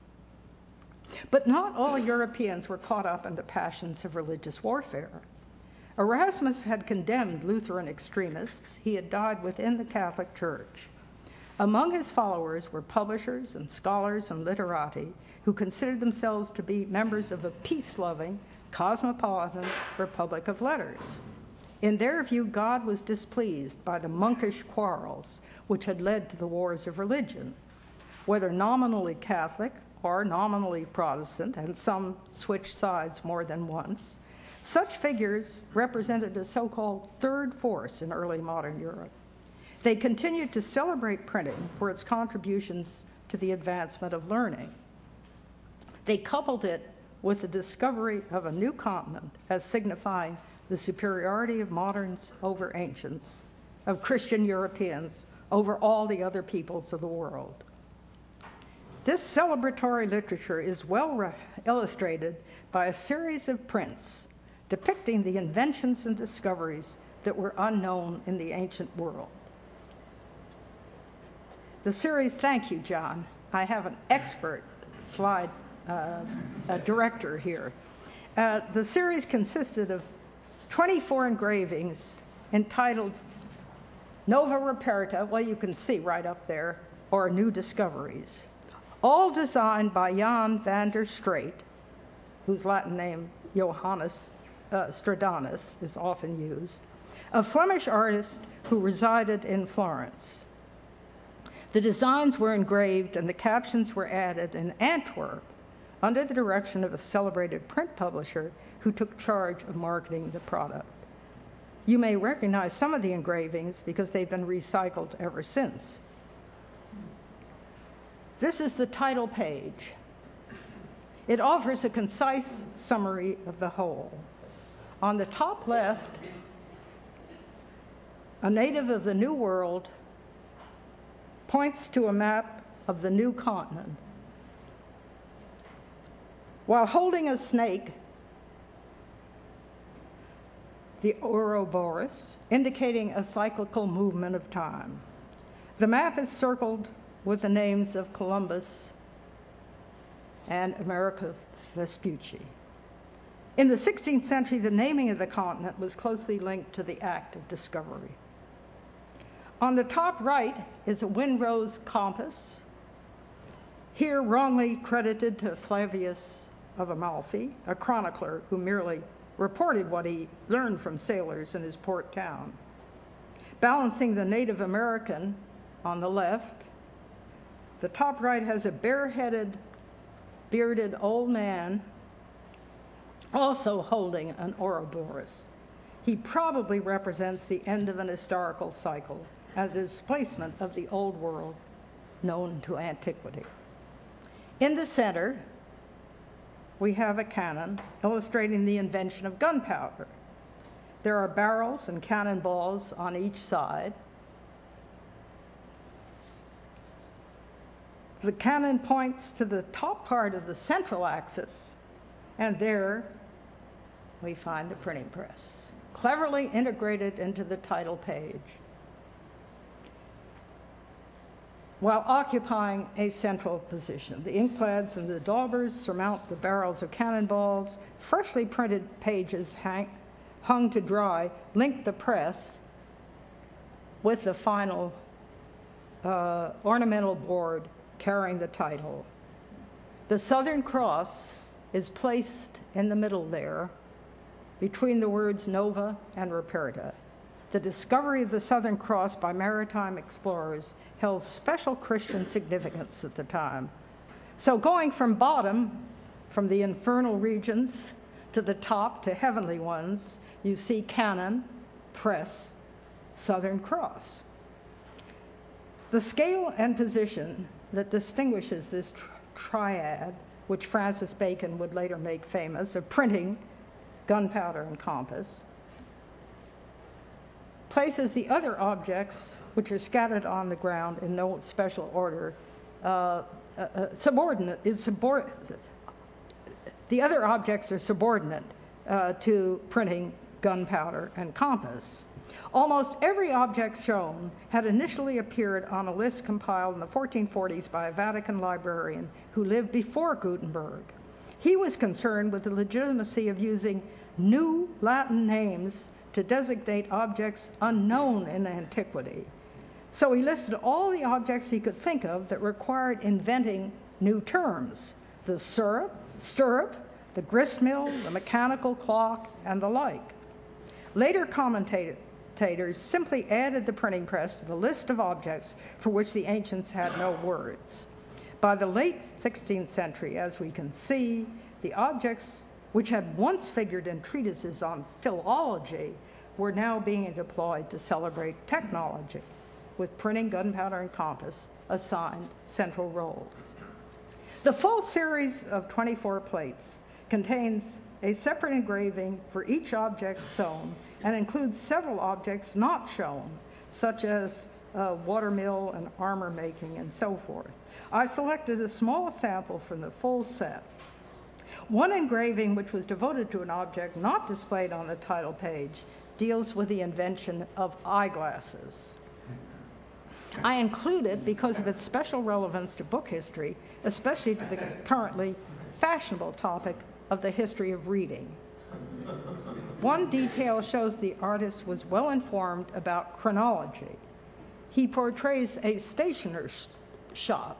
But not all Europeans were caught up in the passions of religious warfare. Erasmus had condemned Lutheran extremists. He had died within the Catholic Church. Among his followers were publishers and scholars and literati who considered themselves to be members of a peace-loving, cosmopolitan republic of letters. In their view, God was displeased by the monkish quarrels which had led to the wars of religion. Whether nominally Catholic or nominally Protestant, and some switched sides more than once, such figures represented a so-called third force in early modern Europe. They continued to celebrate printing for its contributions to the advancement of learning. They coupled it with the discovery of a new continent as signifying the superiority of moderns over ancients, of Christian Europeans over all the other peoples of the world. This celebratory literature is well illustrated by a series of prints depicting the inventions and discoveries that were unknown in the ancient world. The series, thank you, John. I have an expert slide director here. The series consisted of 24 engravings entitled Nova Reperta, well, you can see right up there, or New Discoveries, all designed by Jan van der Straet, whose Latin name Johannes Stradanus is often used, a Flemish artist who resided in Florence. The designs were engraved and the captions were added in Antwerp under the direction of a celebrated print publisher who took charge of marketing the product. You may recognize some of the engravings because they've been recycled ever since. This is the title page. It offers a concise summary of the whole. On the top left, a native of the New World points to a map of the new continent. While holding a snake, the Ouroboros, indicating a cyclical movement of time. The map is circled with the names of Columbus and America Vespucci. In the 16th century, the naming of the continent was closely linked to the act of discovery. On the top right is a windrose compass, here wrongly credited to Flavius of Amalfi, a chronicler who merely reported what he learned from sailors in his port town. Balancing the Native American on the left, the top right has a bareheaded, bearded old man also holding an Ouroboros. He probably represents the end of an historical cycle and the displacement of the old world known to antiquity. In the center, we have a cannon illustrating the invention of gunpowder. There are barrels and cannonballs on each side. The cannon points to the top part of the central axis, and there we find the printing press, cleverly integrated into the title page, while occupying a central position. The inkpads and the daubers surmount the barrels of cannonballs. Freshly printed pages hung to dry link the press with the final ornamental board carrying the title. The Southern Cross is placed in the middle there, between the words Nova and Ruperta. The discovery of the Southern Cross by maritime explorers held special Christian significance at the time. So going from bottom, from the infernal regions, to the top, to heavenly ones, you see canon, press, Southern Cross. The scale and position that distinguishes this triad, which Francis Bacon would later make famous, of printing, gunpowder, and compass, places the other objects, which are scattered on the ground in no special order, the other objects are subordinate to printing, gunpowder, and compass. Almost every object shown had initially appeared on a list compiled in the 1440s by a Vatican librarian who lived before Gutenberg. He was concerned with the legitimacy of using new Latin names to designate objects unknown in antiquity. So he listed all the objects he could think of that required inventing new terms: the stirrup, the gristmill, the mechanical clock, and the like. Later commentators simply added the printing press to the list of objects for which the ancients had no words. By the late 16th century, as we can see, the objects which had once figured in treatises on philology were now being deployed to celebrate technology, with printing, gunpowder, and compass assigned central roles. The full series of 24 plates contains a separate engraving for each object sewn and includes several objects not shown, such as watermill and armor making and so forth. I selected a small sample from the full set. One engraving, which was devoted to an object not displayed on the title page, deals with the invention of eyeglasses. I include it because of its special relevance to book history, especially to the currently fashionable topic of the history of reading. One detail shows the artist was well informed about chronology. He portrays a stationer's shop.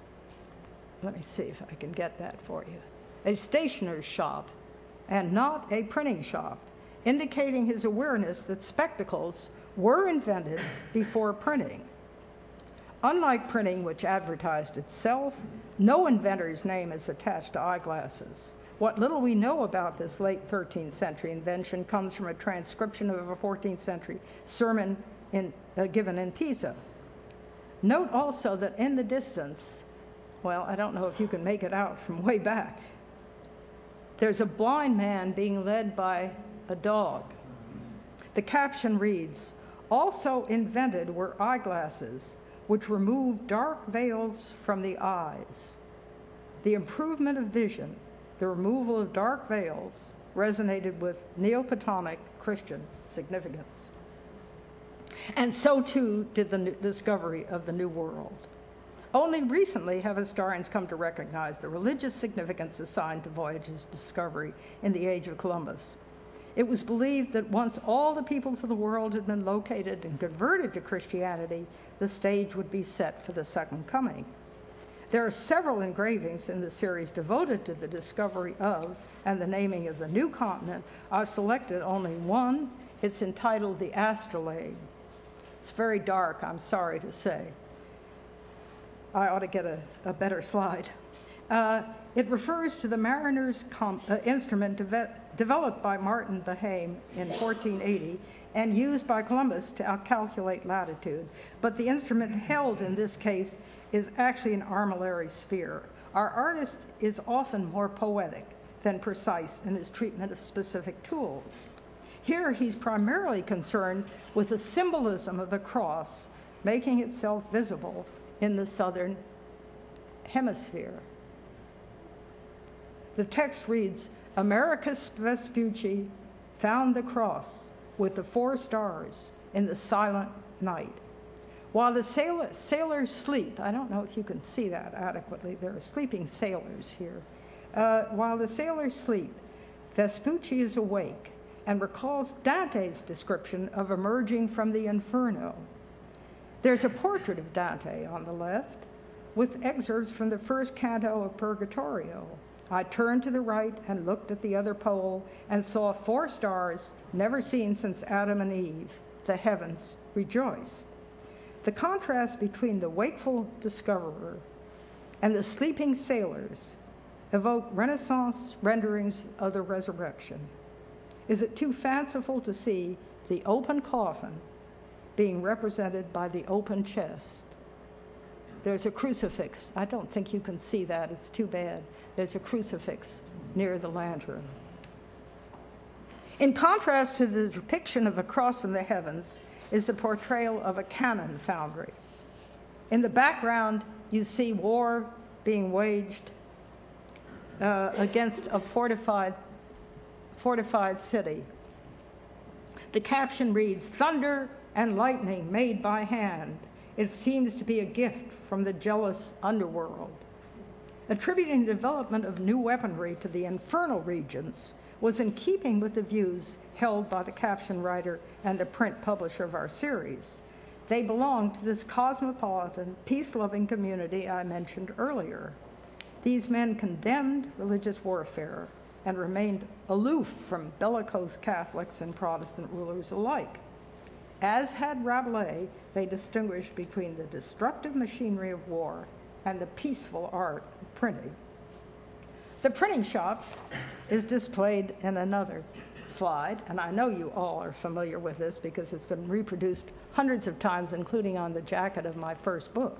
Let me see if I can get that for you. A stationer's shop and not a printing shop, indicating his awareness that spectacles were invented before printing. Unlike printing, which advertised itself, no inventor's name is attached to eyeglasses. What little we know about this late 13th century invention comes from a transcription of a 14th century sermon given in Pisa. Note also that in the distance, well, I don't know if you can make it out from way back, there's a blind man being led by a dog. The caption reads, "Also invented were eyeglasses, which remove dark veils from the eyes. The improvement of vision, the removal of dark veils, resonated with Neoplatonic Christian significance." And so too did the discovery of the New World. Only recently have historians come to recognize the religious significance assigned to voyage's discovery in the age of Columbus. It was believed that once all the peoples of the world had been located and converted to Christianity, the stage would be set for the second coming. There are several engravings in the series devoted to the discovery of and the naming of the new continent. I've selected only one. It's entitled The Astrolabe. It's very dark, I'm sorry to say. I ought to get a better slide. It refers to the mariner's instrument developed by Martin Behaim in 1480 and used by Columbus to calculate latitude. But the instrument held in this case is actually an armillary sphere. Our artist is often more poetic than precise in his treatment of specific tools. Here he's primarily concerned with the symbolism of the cross making itself visible in the southern hemisphere. The text reads, "Americus Vespucci found the cross with the 4 stars in the silent night. While the sailors sleep," I don't know if you can see that adequately, there are sleeping sailors here. "While the sailors sleep, Vespucci is awake and recalls Dante's description of emerging from the Inferno. There's a portrait of Dante on the left, with excerpts from the first canto of Purgatorio. I turned to the right and looked at the other pole and saw 4 stars never seen since Adam and Eve. The heavens rejoiced. The contrast between the wakeful discoverer and the sleeping sailors evoke Renaissance renderings of the resurrection. Is it too fanciful to see the open coffin being represented by the open chest? There's a crucifix. I don't think you can see that. It's too bad. There's a crucifix near the lantern. In contrast to the depiction of a cross in the heavens is the portrayal of a cannon foundry. In the background, you see war being waged against a fortified city. The caption reads, "Thunder and lightning made by hand. It seems to be a gift from the jealous underworld." Attributing the development of new weaponry to the infernal regions was in keeping with the views held by the caption writer and the print publisher of our series. They belong to this cosmopolitan, peace-loving community I mentioned earlier. These men condemned religious warfare and remained aloof from bellicose Catholics and Protestant rulers alike. As had Rabelais, they distinguished between the destructive machinery of war and the peaceful art of printing. The printing shop is displayed in another slide, and I know you all are familiar with this because it's been reproduced hundreds of times, including on the jacket of my first book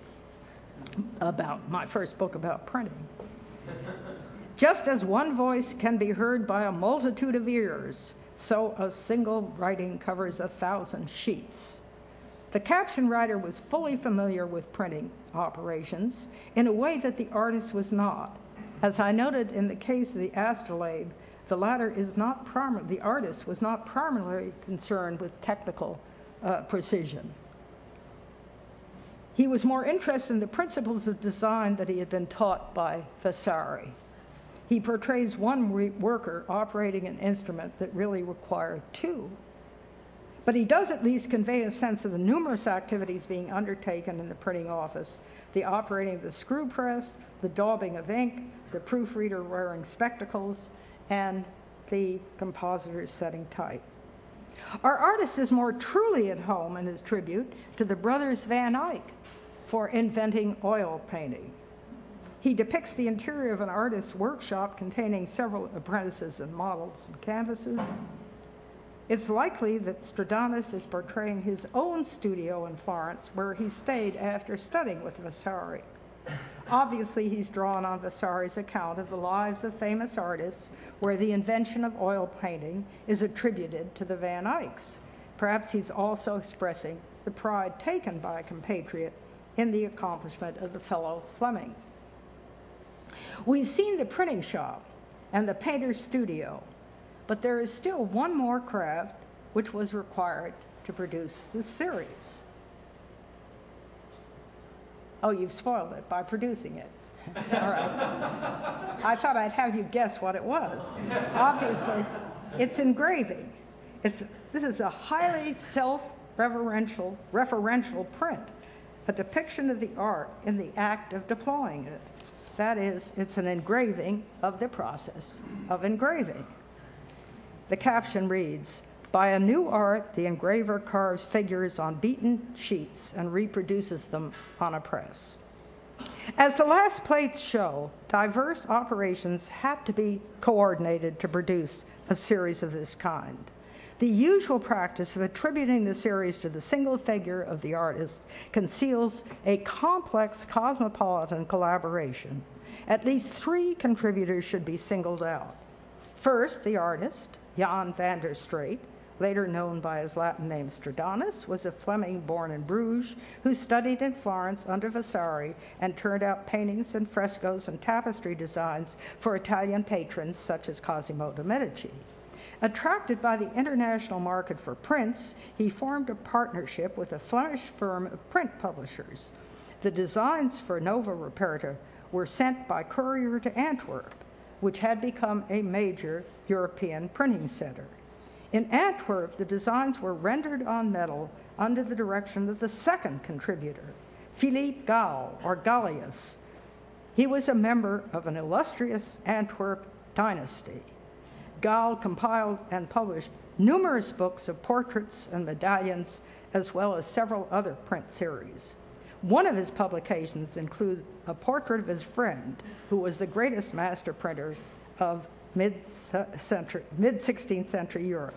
about printing. Just as one voice can be heard by a multitude of ears, so a single writing covers 1,000 sheets. The caption writer was fully familiar with printing operations in a way that the artist was not. As I noted in the case of the astrolabe, the artist was not primarily concerned with technical precision. He was more interested in the principles of design that he had been taught by Vasari. He portrays one worker operating an instrument that really required 2. But he does at least convey a sense of the numerous activities being undertaken in the printing office: the operating of the screw press, the daubing of ink, the proofreader wearing spectacles, and the compositor setting type. Our artist is more truly at home in his tribute to the brothers Van Eyck for inventing oil painting. He depicts the interior of an artist's workshop containing several apprentices and models and canvases. It's likely that Stradamus is portraying his own studio in Florence, where he stayed after studying with Vasari. Obviously, he's drawn on Vasari's account of the lives of famous artists, where the invention of oil painting is attributed to the Van Eycks. Perhaps he's also expressing the pride taken by a compatriot in the accomplishment of the fellow Flemings. We've seen the printing shop and the painter's studio, but there is still one more craft which was required to produce this series. Oh, you've spoiled it by producing it. It's all right. I thought I'd have you guess what it was. Obviously, it's engraving. This is a highly self-referential print, a depiction of the art in the act of deploying it. That is, it's an engraving of the process of engraving. The caption reads, "By a new art, the engraver carves figures on beaten sheets and reproduces them on a press." As the last plates show, diverse operations had to be coordinated to produce a series of this kind. The usual practice of attributing the series to the single figure of the artist conceals a complex cosmopolitan collaboration. At least 3 contributors should be singled out. First, the artist, Jan van der Straet, later known by his Latin name Stradamus, was a Fleming born in Bruges who studied in Florence under Vasari and turned out paintings and frescoes and tapestry designs for Italian patrons such as Cosimo de' Medici. Attracted by the international market for prints, he formed a partnership with a Flemish firm of print publishers. The designs for Nova Reperta were sent by courier to Antwerp, which had become a major European printing center. In Antwerp, the designs were rendered on metal under the direction of the second contributor, Philippe Gall, or Gallius. He was a member of an illustrious Antwerp dynasty. Gall compiled and published numerous books of portraits and medallions, as well as several other print series. One of his publications includes a portrait of his friend, who was the greatest master printer of mid-16th century Europe.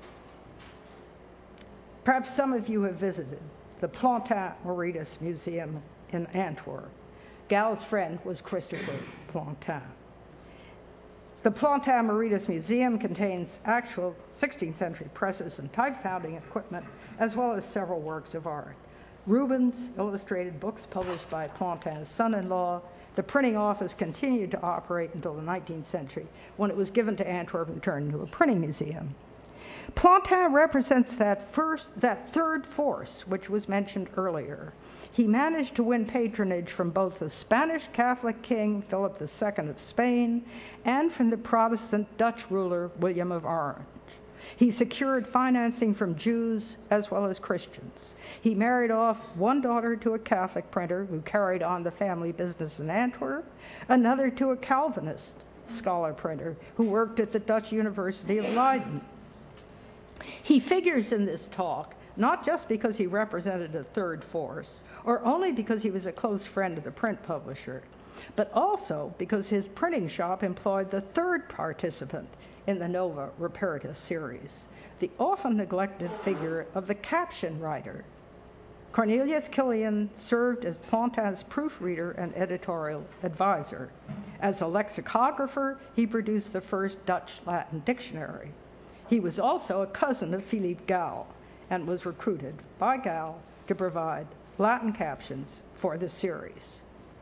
Perhaps some of you have visited the Plantin Moretus Museum in Antwerp. Gall's friend was Christopher Plantin. The Plantin Moretus Museum contains actual 16th century presses and typefounding equipment, as well as several works of art. Rubens illustrated books published by Plantin's son-in-law. The printing office continued to operate until the 19th century, when it was given to Antwerp and turned into a printing museum. Plantin represents that third force which was mentioned earlier. He managed to win patronage from both the Spanish Catholic king Philip II of Spain and from the Protestant Dutch ruler William of Orange. He secured financing from Jews as well as Christians. He married off one daughter to a Catholic printer who carried on the family business in Antwerp, another to a Calvinist scholar printer who worked at the Dutch University of Leiden. He figures in this talk not just because he represented a third force, or only because he was a close friend of the print publisher, but also because his printing shop employed the third participant in the Nova Reparatus series, the often neglected figure of the caption writer. Cornelius Kilian served as Plantin's proofreader and editorial advisor. As a lexicographer, he produced the first Dutch-Latin dictionary. He was also a cousin of Philippe Gall and was recruited by Gall to provide Latin captions for the series.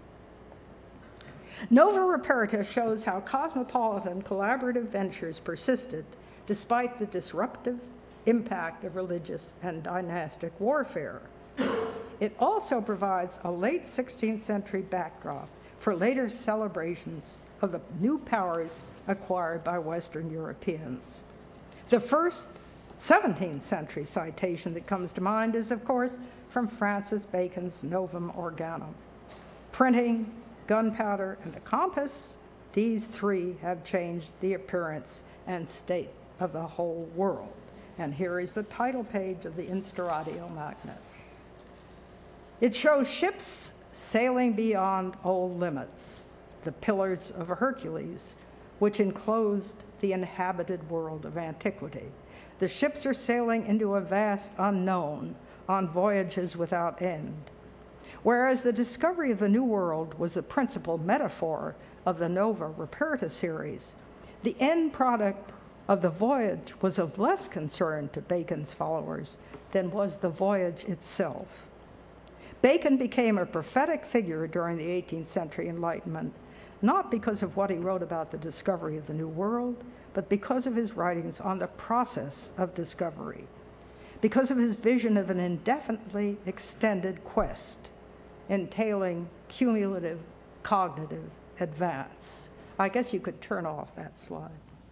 Nova Reparatus shows how cosmopolitan collaborative ventures persisted despite the disruptive impact of religious and dynastic warfare. It also provides a late 16th century backdrop for later celebrations of the new powers acquired by Western Europeans. The first 17th century citation that comes to mind is, of course, from Francis Bacon's Novum Organum. Printing, gunpowder, and the compass, these three have changed the appearance and state of the whole world. And here is the title page of the Instauratio Magna. It shows ships sailing beyond old limits, the pillars of Hercules, which enclosed the inhabited world of antiquity. The ships are sailing into a vast unknown on voyages without end. Whereas the discovery of the New World was the principal metaphor of the Nova Reparatus series, the end product of the voyage was of less concern to Bacon's followers than was the voyage itself. Bacon became a prophetic figure during the 18th century Enlightenment, not because of what he wrote about the discovery of the New World, but because of his writings on the process of discovery, because of his vision of an indefinitely extended quest entailing cumulative cognitive advance. I guess you could turn off that slide.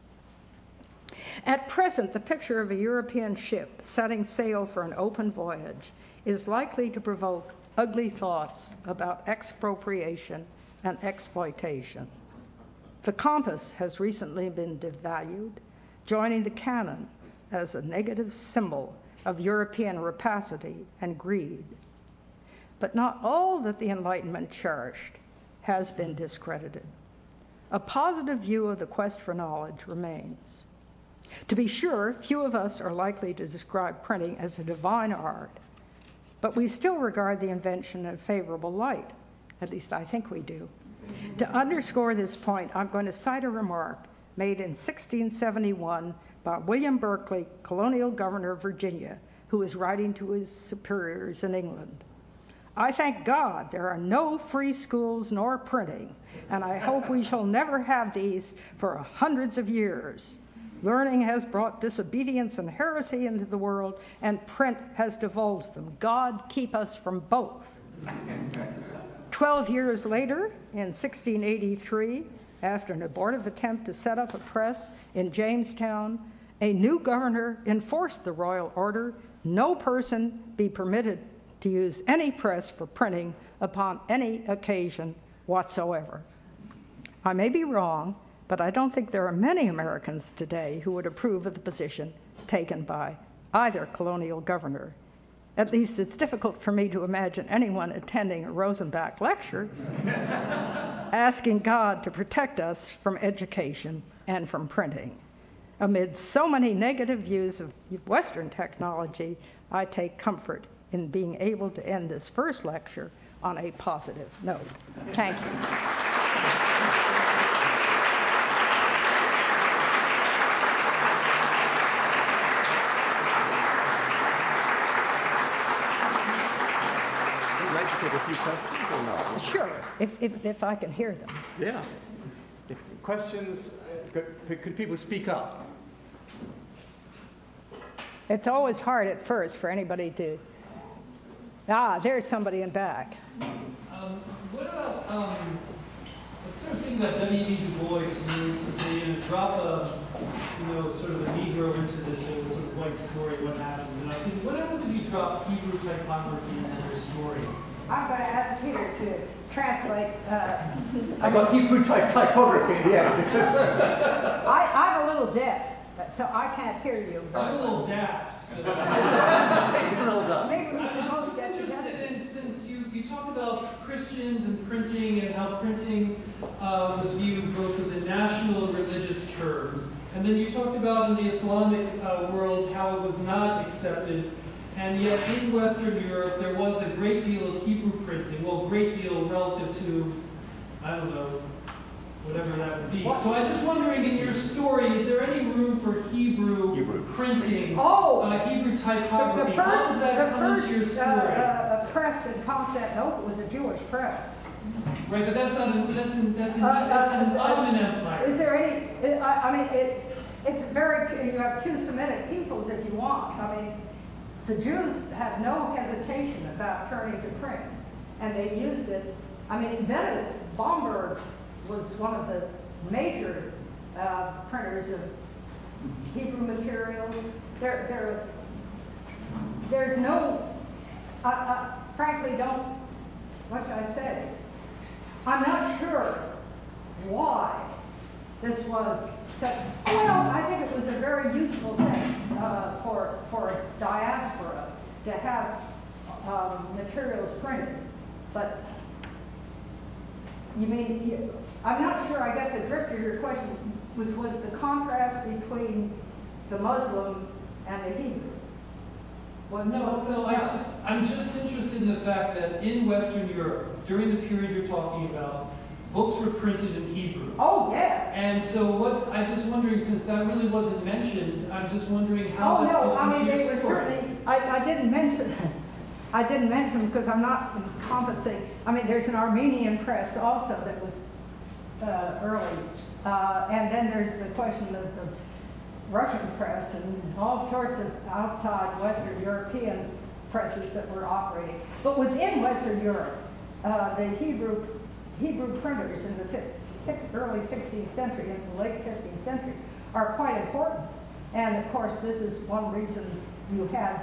At present, the picture of a European ship setting sail for an open voyage is likely to provoke ugly thoughts about expropriation and exploitation. The compass has recently been devalued, joining the cannon as a negative symbol of European rapacity and greed. But not all that the Enlightenment cherished has been discredited. A positive view of the quest for knowledge remains. To be sure, few of us are likely to describe printing as a divine art, but we still regard the invention in a favorable light. At least I think we do. To underscore this point, I'm going to cite a remark made in 1671 by William Berkeley, colonial governor of Virginia, who was writing to his superiors in England. I thank God there are no free schools nor printing, and I hope we shall never have these for hundreds of years. Learning has brought disobedience and heresy into the world, and print has divulged them. God keep us from both. 12 years later, in 1683, after an abortive attempt to set up a press in Jamestown, a new governor enforced the royal order: no person be permitted to use any press for printing upon any occasion whatsoever. I may be wrong, but I don't think there are many Americans today who would approve of the position taken by either colonial governor. At least it's difficult for me to imagine anyone attending a Rosenbach lecture asking God to protect us from education and from printing. Amid so many negative views of Western technology, I take comfort in being able to end this first lecture on a positive note. Thank you. Take a few questions or not? Sure, if I can hear them. Yeah. Questions? Could people speak up? It's always hard at first for anybody to... there's somebody in back. What about a certain thing that W.E.B. Du Bois means is that you drop sort of a Negro into this whole sort of white story, what happens? And I was thinking, what happens if you drop Hebrew typography into your story? I'm going to ask Peter to translate. I got Hebrew typography in the end because I'm a little deaf, so I can't hear you. I'm a little daft. So he's a little daft. Maybe we should I'm both just get interested together. in, since you talk about Christians and printing and how printing was viewed both within national and religious terms, and then you talked about in the Islamic world how it was not accepted. And yet in Western Europe, there was a great deal of Hebrew printing. Well, a great deal relative to, I don't know, whatever that would be. So I'm just wondering, in your story, is there any room for Hebrew printing, Hebrew typography? How does that come into your story? Press in Constantinople was a Jewish press. Right, but that's an Ottoman Empire. Is there any? It's very. You have two Semitic peoples if you want. I mean, the Jews had no hesitation about turning to print, and they used it. I mean, Venice, Bomberg was one of the major printers of Hebrew materials. There's no, frankly, what should I say? I'm not sure why this was such. Well, I think it was a very useful thing for diaspora to have materials printed. But you mean, I'm not sure I get the drift of your question, which was the contrast between the Muslim and the Hebrew. I'm just interested in the fact that in Western Europe, during the period you're talking about, books were printed in Hebrew. Oh, yes. And so I'm just wondering, since that really wasn't mentioned, I'm just wondering how that fits into your story. Certainly, I didn't mention because I'm not encompassing. I mean, there's an Armenian press also that was early. And then there's the question of the Russian press and all sorts of outside Western European presses that were operating. But within Western Europe, the Hebrew printers in the early 16th century and the late 15th century are quite important. And of course, this is one reason you had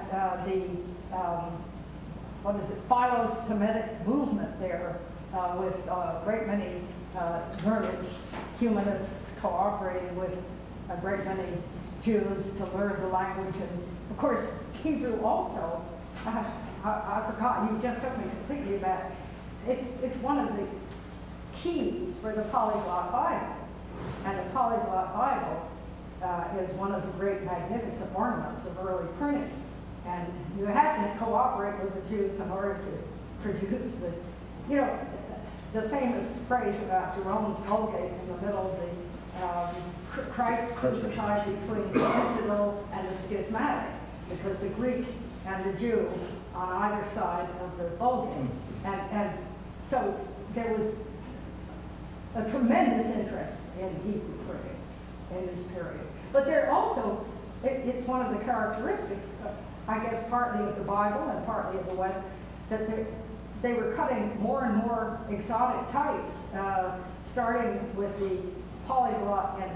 Philo-Semitic movement there with a great many learned humanists cooperating with a great many Jews to learn the language. And of course, Hebrew also, I forgot, you just took me completely back. It's one of the keys for the Polyglot Bible. And the Polyglot Bible is one of the great magnificent ornaments of early printing. And you had to cooperate with the Jews in order to produce the famous phrase about Jerome's Vulgate in the middle of the Christ crucified between the infidel and the schismatic, because the Greek and the Jew on either side of the Vulgate. And so there was a tremendous interest in Hebrew printing in this period. But there also, it's one of the characteristics, I guess, partly of the Bible and partly of the West, that they were cutting more and more exotic types, starting with the polyglot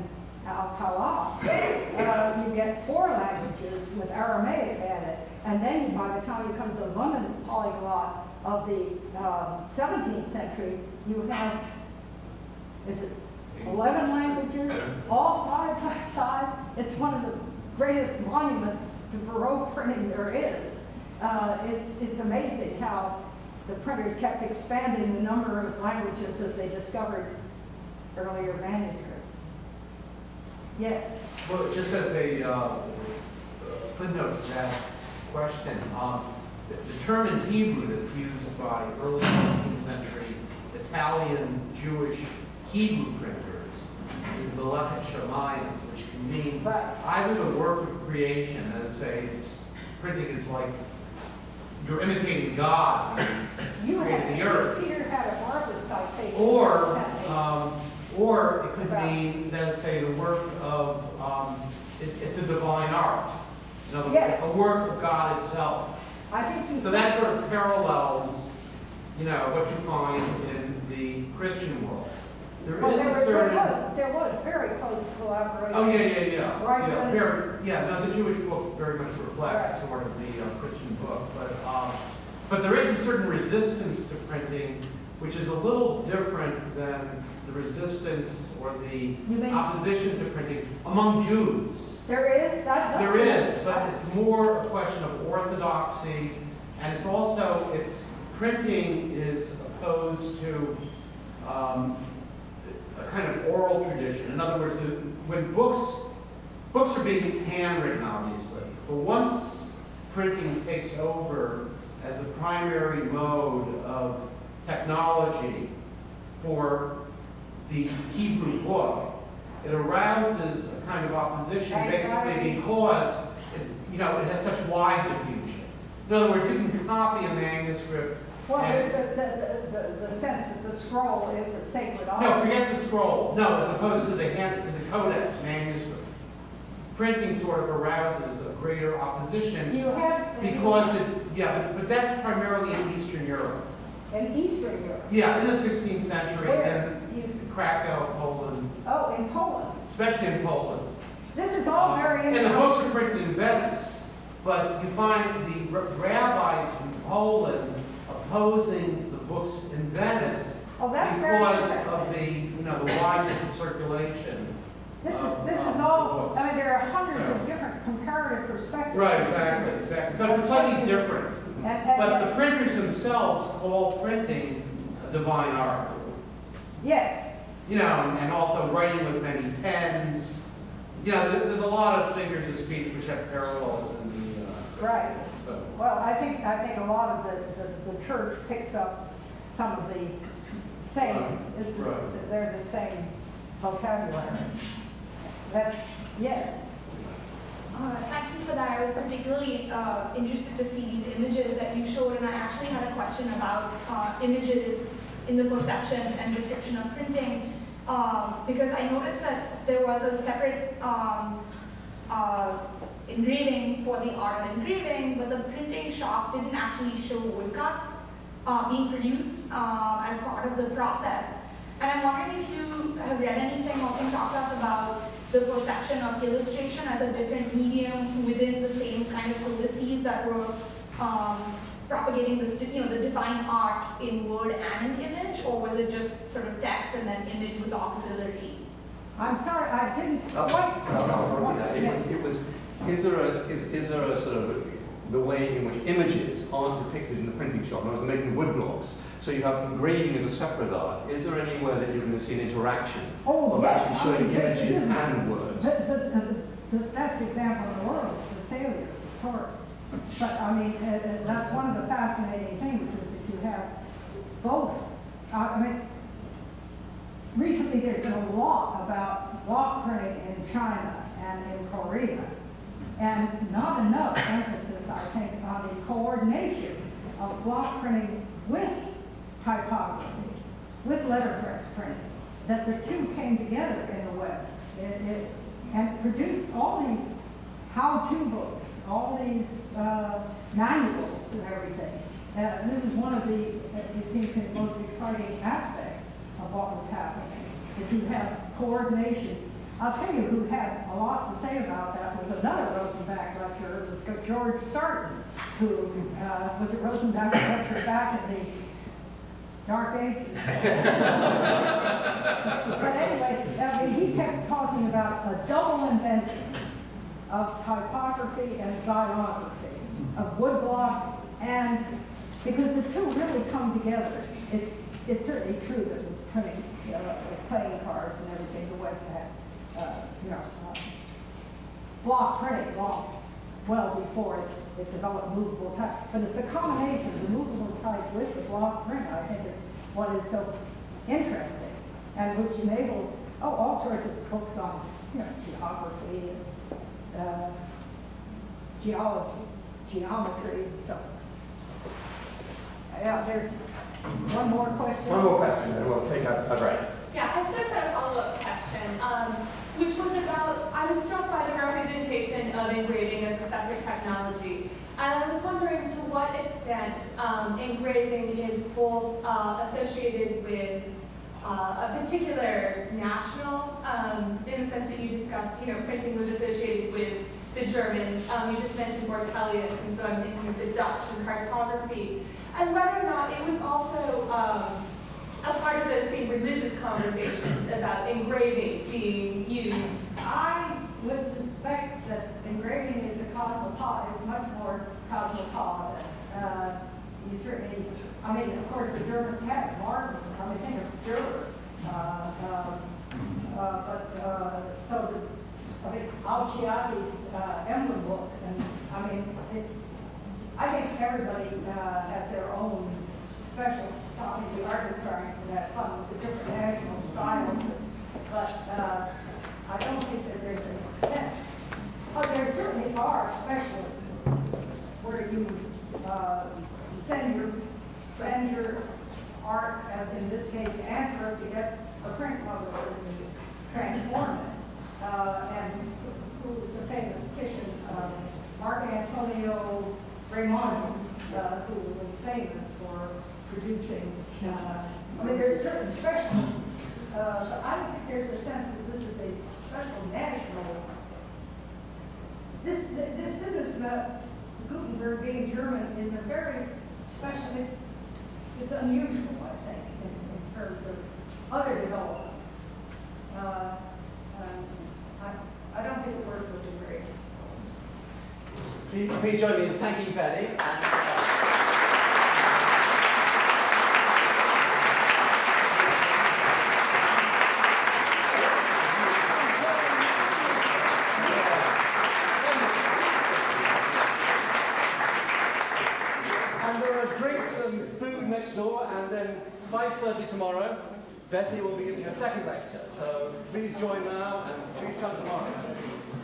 Al-Kala, you get 4 languages with Aramaic added. And then by the time you come to the London polyglot of the 17th century, you have, is it 11 languages, all side by side? It's one of the greatest monuments to Baroque printing there is. It's amazing how the printers kept expanding the number of languages as they discovered earlier manuscripts. Yes? Well, just as a footnote to that question, the term in Hebrew that's used by early 19th century Italian Jewish Hebrew printers is Melechet Shamayim, which can mean either the work of creation, as say printing is like you're imitating God, you created the earth. Peter had a marvelous citation. Or it could mean, let's say, the work of, it's a divine art. In other words, a work of God itself. So that sort of parallels, what you find in the Christian world. There was very close collaboration. Oh, yeah. Right. The Jewish book very much reflects sort of the Christian book. But there is a certain resistance to printing, which is a little different than the resistance or the opposition to printing among Jews. There is? There is, but it's more a question of orthodoxy, and it's printing is opposed to a kind of oral tradition. In other words, when books are being handwritten, obviously, but once printing takes over as a primary mode of technology for the Hebrew book, it arouses a kind of opposition basically because it has such wide diffusion. In other words, you can copy a manuscript. Well, there's the sense that the scroll is a sacred object. No, forget the scroll. No, as opposed to the codex manuscript. Printing sort of arouses a greater opposition but that's primarily in Eastern Europe. In Eastern Europe? Yeah, in the 16th century. Where? In Krakow, Poland. Oh, in Poland. Especially in Poland. This is all very interesting. And the books are printed in Venice, but you find the rabbis in Poland opposing the books in Venice because of the wideness of circulation. This is all. I mean, there are hundreds of different comparative perspectives. Right, exactly. So it's slightly different. But the printers themselves call printing a divine art. Yes. And also writing with many pens. There's a lot of figures of speech which have parallels in the right. So. Well, I think a lot of the church picks up some of the same. They're the same vocabulary. Yes. Thank you for that. I was particularly interested to see these images that you showed, and I actually had a question about images in the perception and description of printing, because I noticed that there was a separate engraving for the art of engraving, but the printing shop didn't actually show woodcuts being produced as part of the process. And I'm wondering if you have read anything or can talk to us about the perception of illustration as a different medium within the same kind of codices that were propagating the divine art in word and in image, or was it just sort of text and then image was auxiliary? I'm sorry, I didn't quite. Is there a sort of the way in which images aren't depicted in the printing shop? In other words, they're making wood blocks. So you have engraving as a separate art. Is there anywhere that you're going to see an interaction of actually showing images and words? The best example in the world is the Saliers, of course. But I mean, that's one of the fascinating things is that you have both. Recently there's been a lot about block printing in China and in Korea, and not enough emphasis, I think, on the coordination of block printing with typography, with letterpress printing, that the two came together in the West and produced all these how-to books, all these manuals and everything. This is one of the, it seems to me, most exciting aspects of what was happening, that you have coordination. I'll tell you who had a lot to say about that was another Rosenbach lecturer. It was George Sarton, who was a Rosenbach lecturer back in the Dark Ages. But anyway, I mean, he kept talking about a double invention of typography and xylography, of woodblock, and because the two really come together. It's certainly true that with printing, like playing cards and everything, the West had, block printing well before it developed movable type. But it's the combination of the movable type with the block print, I think, is what is so interesting, and which enabled all sorts of books on geography and geometry, and so. Yeah, there's one more question. One more question, and we'll take a break. Yeah, I just had a follow-up question, which was about, I was struck by the representation of engraving as a separate technology. And I was wondering to what extent engraving is both associated with a particular national, in the sense that you discussed, printing was associated with the Germans. You just mentioned Bortelius, and so I'm thinking of the Dutch and cartography. And whether or not it was also a part of the same religious conversations about engraving being used. I would suspect that engraving is much more cosmopolitan. You certainly, of course, the Germans had marvelous. Think of Dürer. Alciati's emblem book, and I think everybody has their own special style. The art historian can have fun with the different national styles, but I don't think that there's a set. But there certainly are specialists where you send your art, as in this case Antwerp, to get a print publisher and transform it. And who was the famous Titian, Marc Antonio Raimondi, who was famous for producing. There's certain specialists, but I don't think there's a sense that this is a special national. This business about Gutenberg being German is a very special. It's unusual, I think, in terms of other developments. I don't think it works with the great. Please join me in thanking Betty. And there are drinks and food next door, and then 5:30 tomorrow, Betty will be giving her second lecture. So please join now, and please come tomorrow.